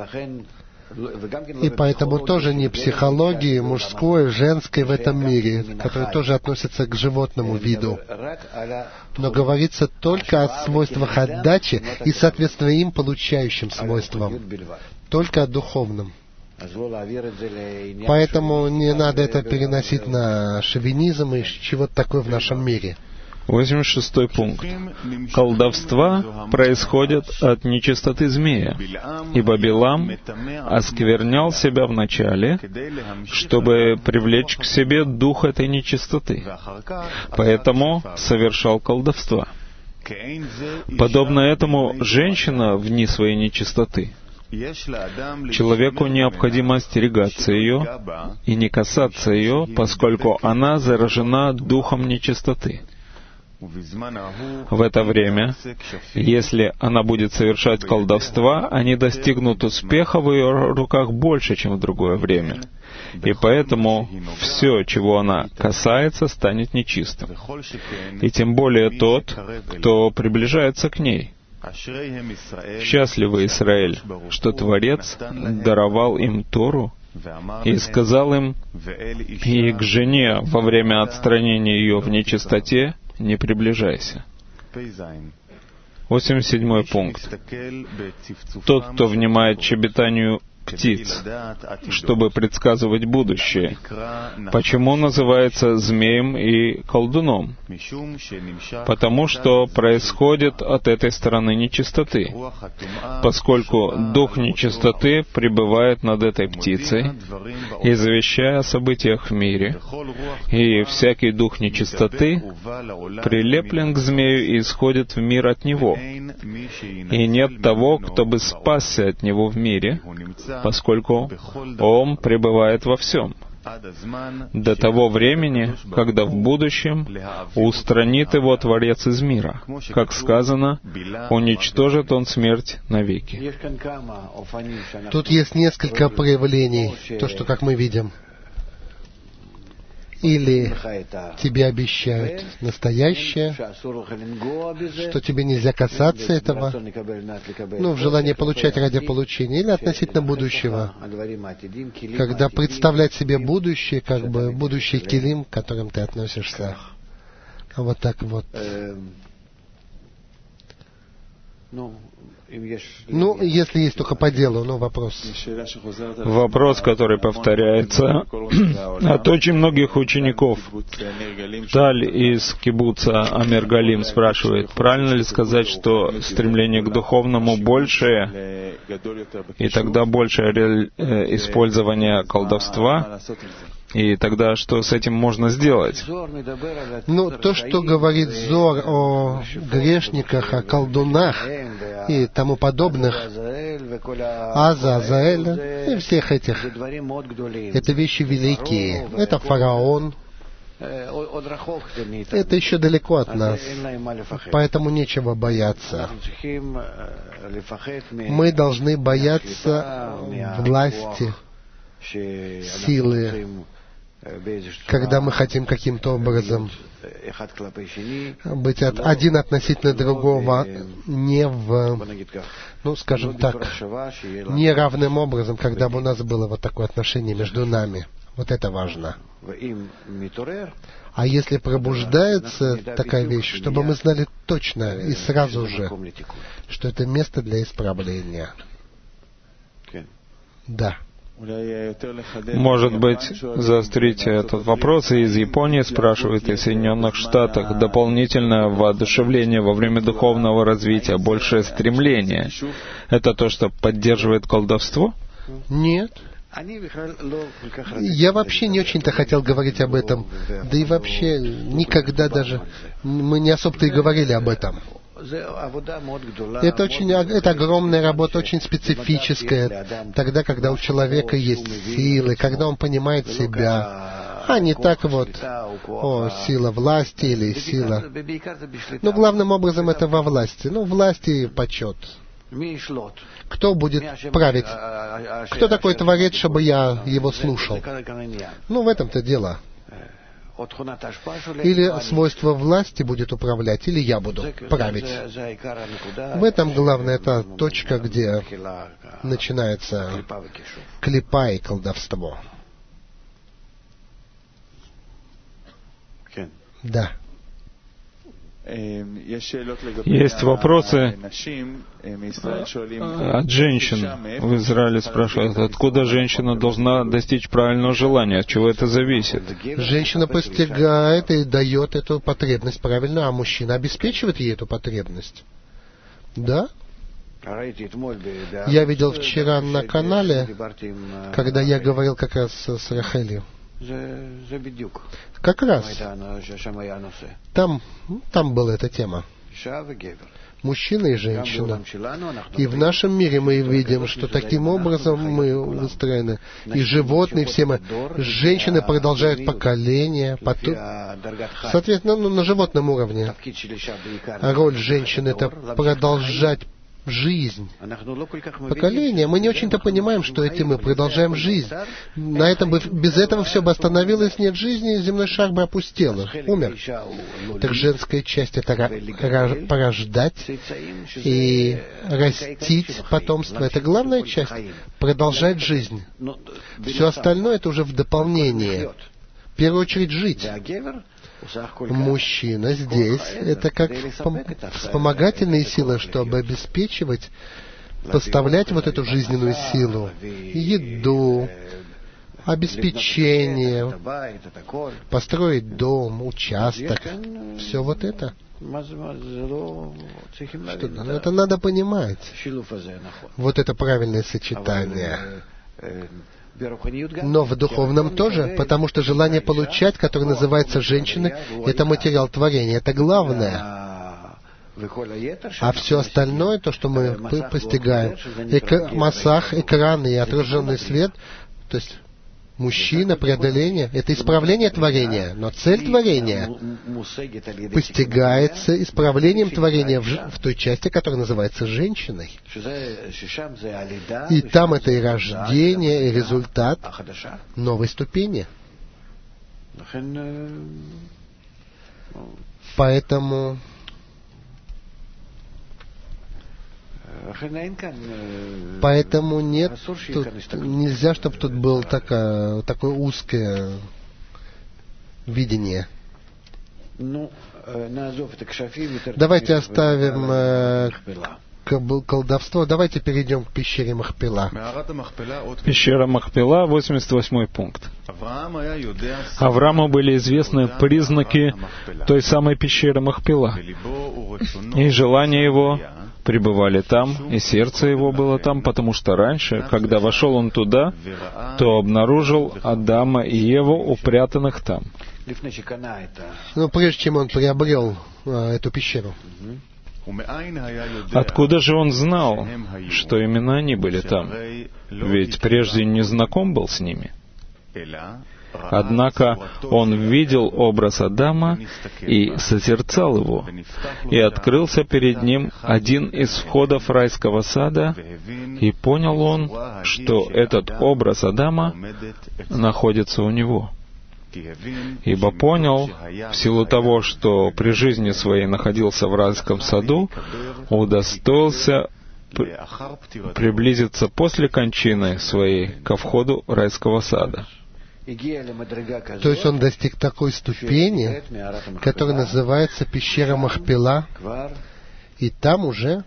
И поэтому тоже не психологии мужской, женской в этом мире, которая тоже относится к животному виду. Но говорится только о свойствах отдачи и, соответственно, им получающим свойствам. Только о духовном. Поэтому не надо это переносить на шовинизм и чего-то такое в нашем мире. 86 пункт. Колдовства происходят от нечистоты змея, ибо Билам осквернял себя вначале, чтобы привлечь к себе дух этой нечистоты, поэтому совершал колдовства. Подобно этому женщина вне своей нечистоты. Человеку необходимо остерегаться ее и не касаться ее, поскольку она заражена духом нечистоты. В это время, если она будет совершать колдовства, они достигнут успеха в ее руках больше, чем в другое время. И поэтому все, чего она касается, станет нечистым. И тем более тот, кто приближается к ней. Счастливый Израиль, что Творец даровал им Тору и сказал им: «И к жене во время отстранения ее в нечистоте не приближайся». 87 пункт. Тот, кто внимает щебетанию птиц, чтобы предсказывать будущее. Почему называется змеем и колдуном? Потому что происходит от этой стороны нечистоты, поскольку дух нечистоты пребывает над этой птицей, извещая о событиях в мире, и всякий дух нечистоты прилеплен к змею и исходит в мир от него. И нет того, кто бы спасся от него в мире, поскольку Он пребывает во всем, до того времени, когда в будущем устранит его Творец из мира. Как сказано, уничтожит Он смерть навеки. Тут есть несколько проявлений, то, что, как мы видим. Или тебе обещают настоящее, что тебе нельзя касаться этого, в желании получать ради получения, или относительно будущего, когда представлять себе будущее, как бы будущий килим, к которым ты относишься. Вот так вот. Если есть только по делу, вопрос. Вопрос, который повторяется от очень многих учеников. Таль из кибуца Амир Галим спрашивает, правильно ли сказать, что стремление к духовному больше, и тогда больше использование колдовства? И тогда что с этим можно сделать? То, что говорит Зор о грешниках, о колдунах и тому подобных, Аза, Азаэль и всех этих, это вещи великие. Это фараон, Это еще далеко от нас, поэтому нечего бояться. Мы должны бояться власти, силы, когда мы хотим каким-то образом быть один относительно другого, не в, скажем так, неравным образом, когда бы у нас было вот такое отношение между нами. Вот это важно. А если пробуждается такая вещь, чтобы мы знали точно и сразу же, что это место для исправления. Да. Может быть, заострите этот вопрос. И из Японии спрашивают, и в Соединенных Штатах дополнительное воодушевление во время духовного развития, большее стремление. Это то, что поддерживает колдовство? Нет. Я вообще не очень-то хотел говорить об этом. Да и вообще никогда даже мы не особо-то и говорили об этом. Это огромная работа, очень специфическая, тогда, когда у человека есть силы, когда он понимает себя, а не так вот, сила власти или сила. Но главным образом это во власти. Власть и почет. Кто будет править? Кто такой творец, чтобы я его слушал? В этом-то дело. Или свойство власти будет управлять, или я буду править. В этом главная та точка, где начинается клипа и колдовство. Да. Есть вопросы от женщин. В Израиле спрашивают, откуда женщина должна достичь правильного желания, от чего это зависит? Женщина постигает и дает эту потребность правильно, а мужчина обеспечивает ей эту потребность. Да? Я видел вчера на канале, когда я говорил как раз с Рахелью. Как раз. Там была эта тема. Мужчина и женщина. И в нашем мире мы видим, что таким образом мы устроены. И животные, все мы. Женщины продолжают поколение. Соответственно, на животном уровне. Роль женщины — это продолжать жизнь. Поколение. Мы не очень-то понимаем, что этим мы продолжаем жизнь. Без этого все бы остановилось, нет жизни, земной шар бы опустел, умер. Так женская часть — это порождать и растить потомство. Это главная часть. Продолжать жизнь. Все остальное — это уже в дополнение. В первую очередь жить. Мужчина здесь — это как вспомогательные силы, чтобы обеспечивать, поставлять вот эту жизненную силу, еду, обеспечение, построить дом, участок, все вот это. Это надо понимать. Вот это правильное сочетание. Но в духовном тоже, потому что желание получать, которое называется женщиной, это материал творения, это главное. А все остальное, то, что мы постигаем, массах, экран и отраженный свет, то есть мужчина, преодоление, это исправление творения, но цель творения постигается исправлением творения в той части, которая называется женщиной. И там это и рождение, и результат новой ступени. Поэтому нет, нельзя, чтобы тут было такое узкое видение. Давайте оставим колдовство. Давайте перейдем к пещере Махпела. Пещера Махпела, 88 пункт. Аврааму были известны признаки той самой пещеры Махпела, и желание его пребывали там, и сердце его было там, потому что раньше, когда вошел он туда, то обнаружил Адама и Еву упрятанных там. Прежде чем он приобрел эту пещеру. Откуда же он знал, что именно они были там? Ведь прежде не знаком был с ними. Однако он видел образ Адама и созерцал его, и открылся перед ним один из входов райского сада, и понял он, что этот образ Адама находится у него. Ибо понял, в силу того, что при жизни своей находился в райском саду, удостоился приблизиться после кончины своей ко входу райского сада. То есть он достиг такой ступени, которая называется пещера Махпела, и там уже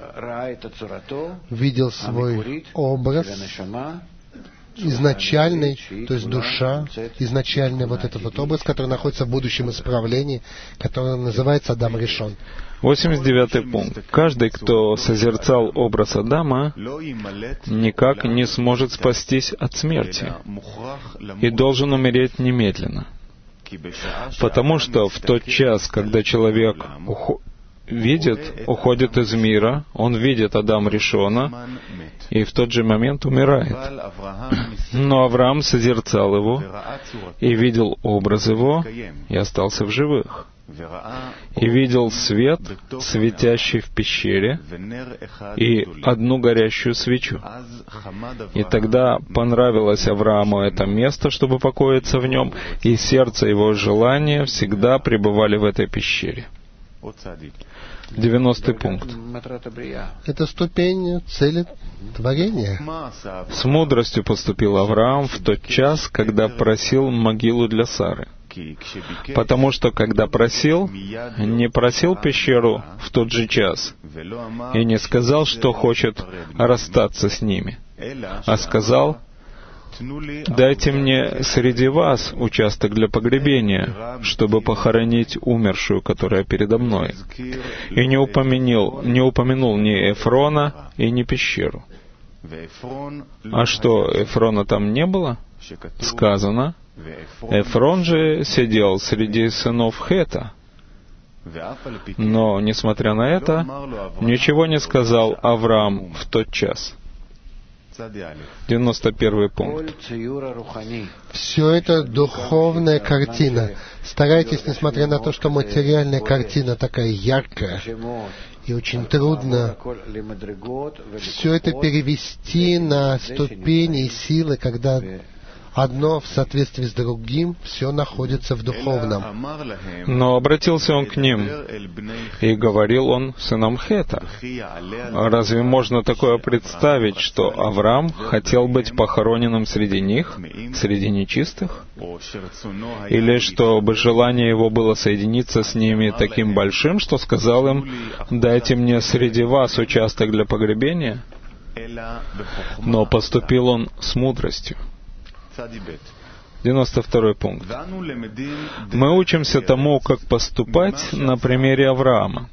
видел свой образ изначальный, то есть душа, изначальный вот этот вот образ, который находится в будущем исправлении, который называется Адам Ришон. 89 пункт. Каждый, кто созерцал образ Адама, никак не сможет спастись от смерти и должен умереть немедленно. Потому что в тот час, когда человек уходит из мира, он видит Адам Ришона, и в тот же момент умирает. Но Авраам созерцал его и видел образ его и остался в живых. И видел свет, светящий в пещере, и одну горящую свечу. И тогда понравилось Аврааму это место, чтобы покоиться в нем, и сердце его желания всегда пребывали в этой пещере. 90 пункт. Это ступень цели творения. С мудростью поступил Авраам в тот час, когда просил могилу для Сары. Потому что, когда просил, не просил пещеру в тот же час и не сказал, что хочет расстаться с ними, а сказал: «Дайте мне среди вас участок для погребения, чтобы похоронить умершую, которая передо мной». И не упомянул ни Эфрона и ни пещеру. А что, Эфрона там не было? Сказано: Эфрон же сидел среди сынов Хета. Но, несмотря на это, ничего не сказал Авраам в тот час. 91 пункт. Все это духовная картина. Старайтесь, несмотря на то, что материальная картина такая яркая и очень трудно, все это перевести на ступени и силы, когда одно в соответствии с другим, все находится в духовном. Но обратился он к ним, и говорил он сынам Хета: разве можно такое представить, что Авраам хотел быть похороненным среди них, среди нечистых? Или чтобы желание его было соединиться с ними таким большим, что сказал им: «Дайте мне среди вас участок для погребения»? Но поступил он с мудростью. 92 пункт. Мы учимся тому, как поступать на примере Авраама.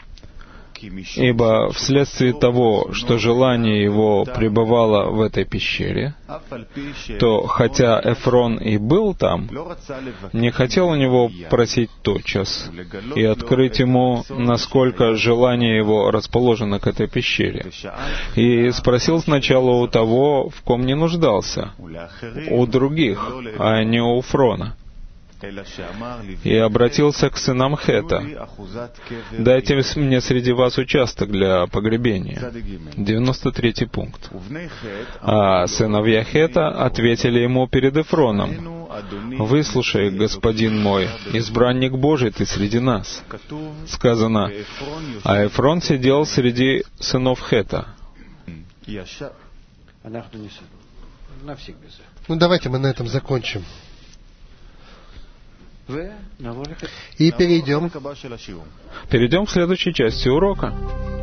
Ибо вследствие того, что желание его пребывало в этой пещере, то, хотя Эфрон и был там, не хотел у него просить тотчас и открыть ему, насколько желание его расположено к этой пещере. И спросил сначала у того, в ком не нуждался, у других, а не у Эфрона. И обратился к сынам Хета: «Дайте мне среди вас участок для погребения». 93 пункт. А сыновья Хета ответили ему перед Эфроном: «Выслушай, господин мой, избранник Божий ты среди нас». Сказано: «А Эфрон сидел среди сынов Хета». Давайте мы на этом закончим. И перейдем к следующей части урока.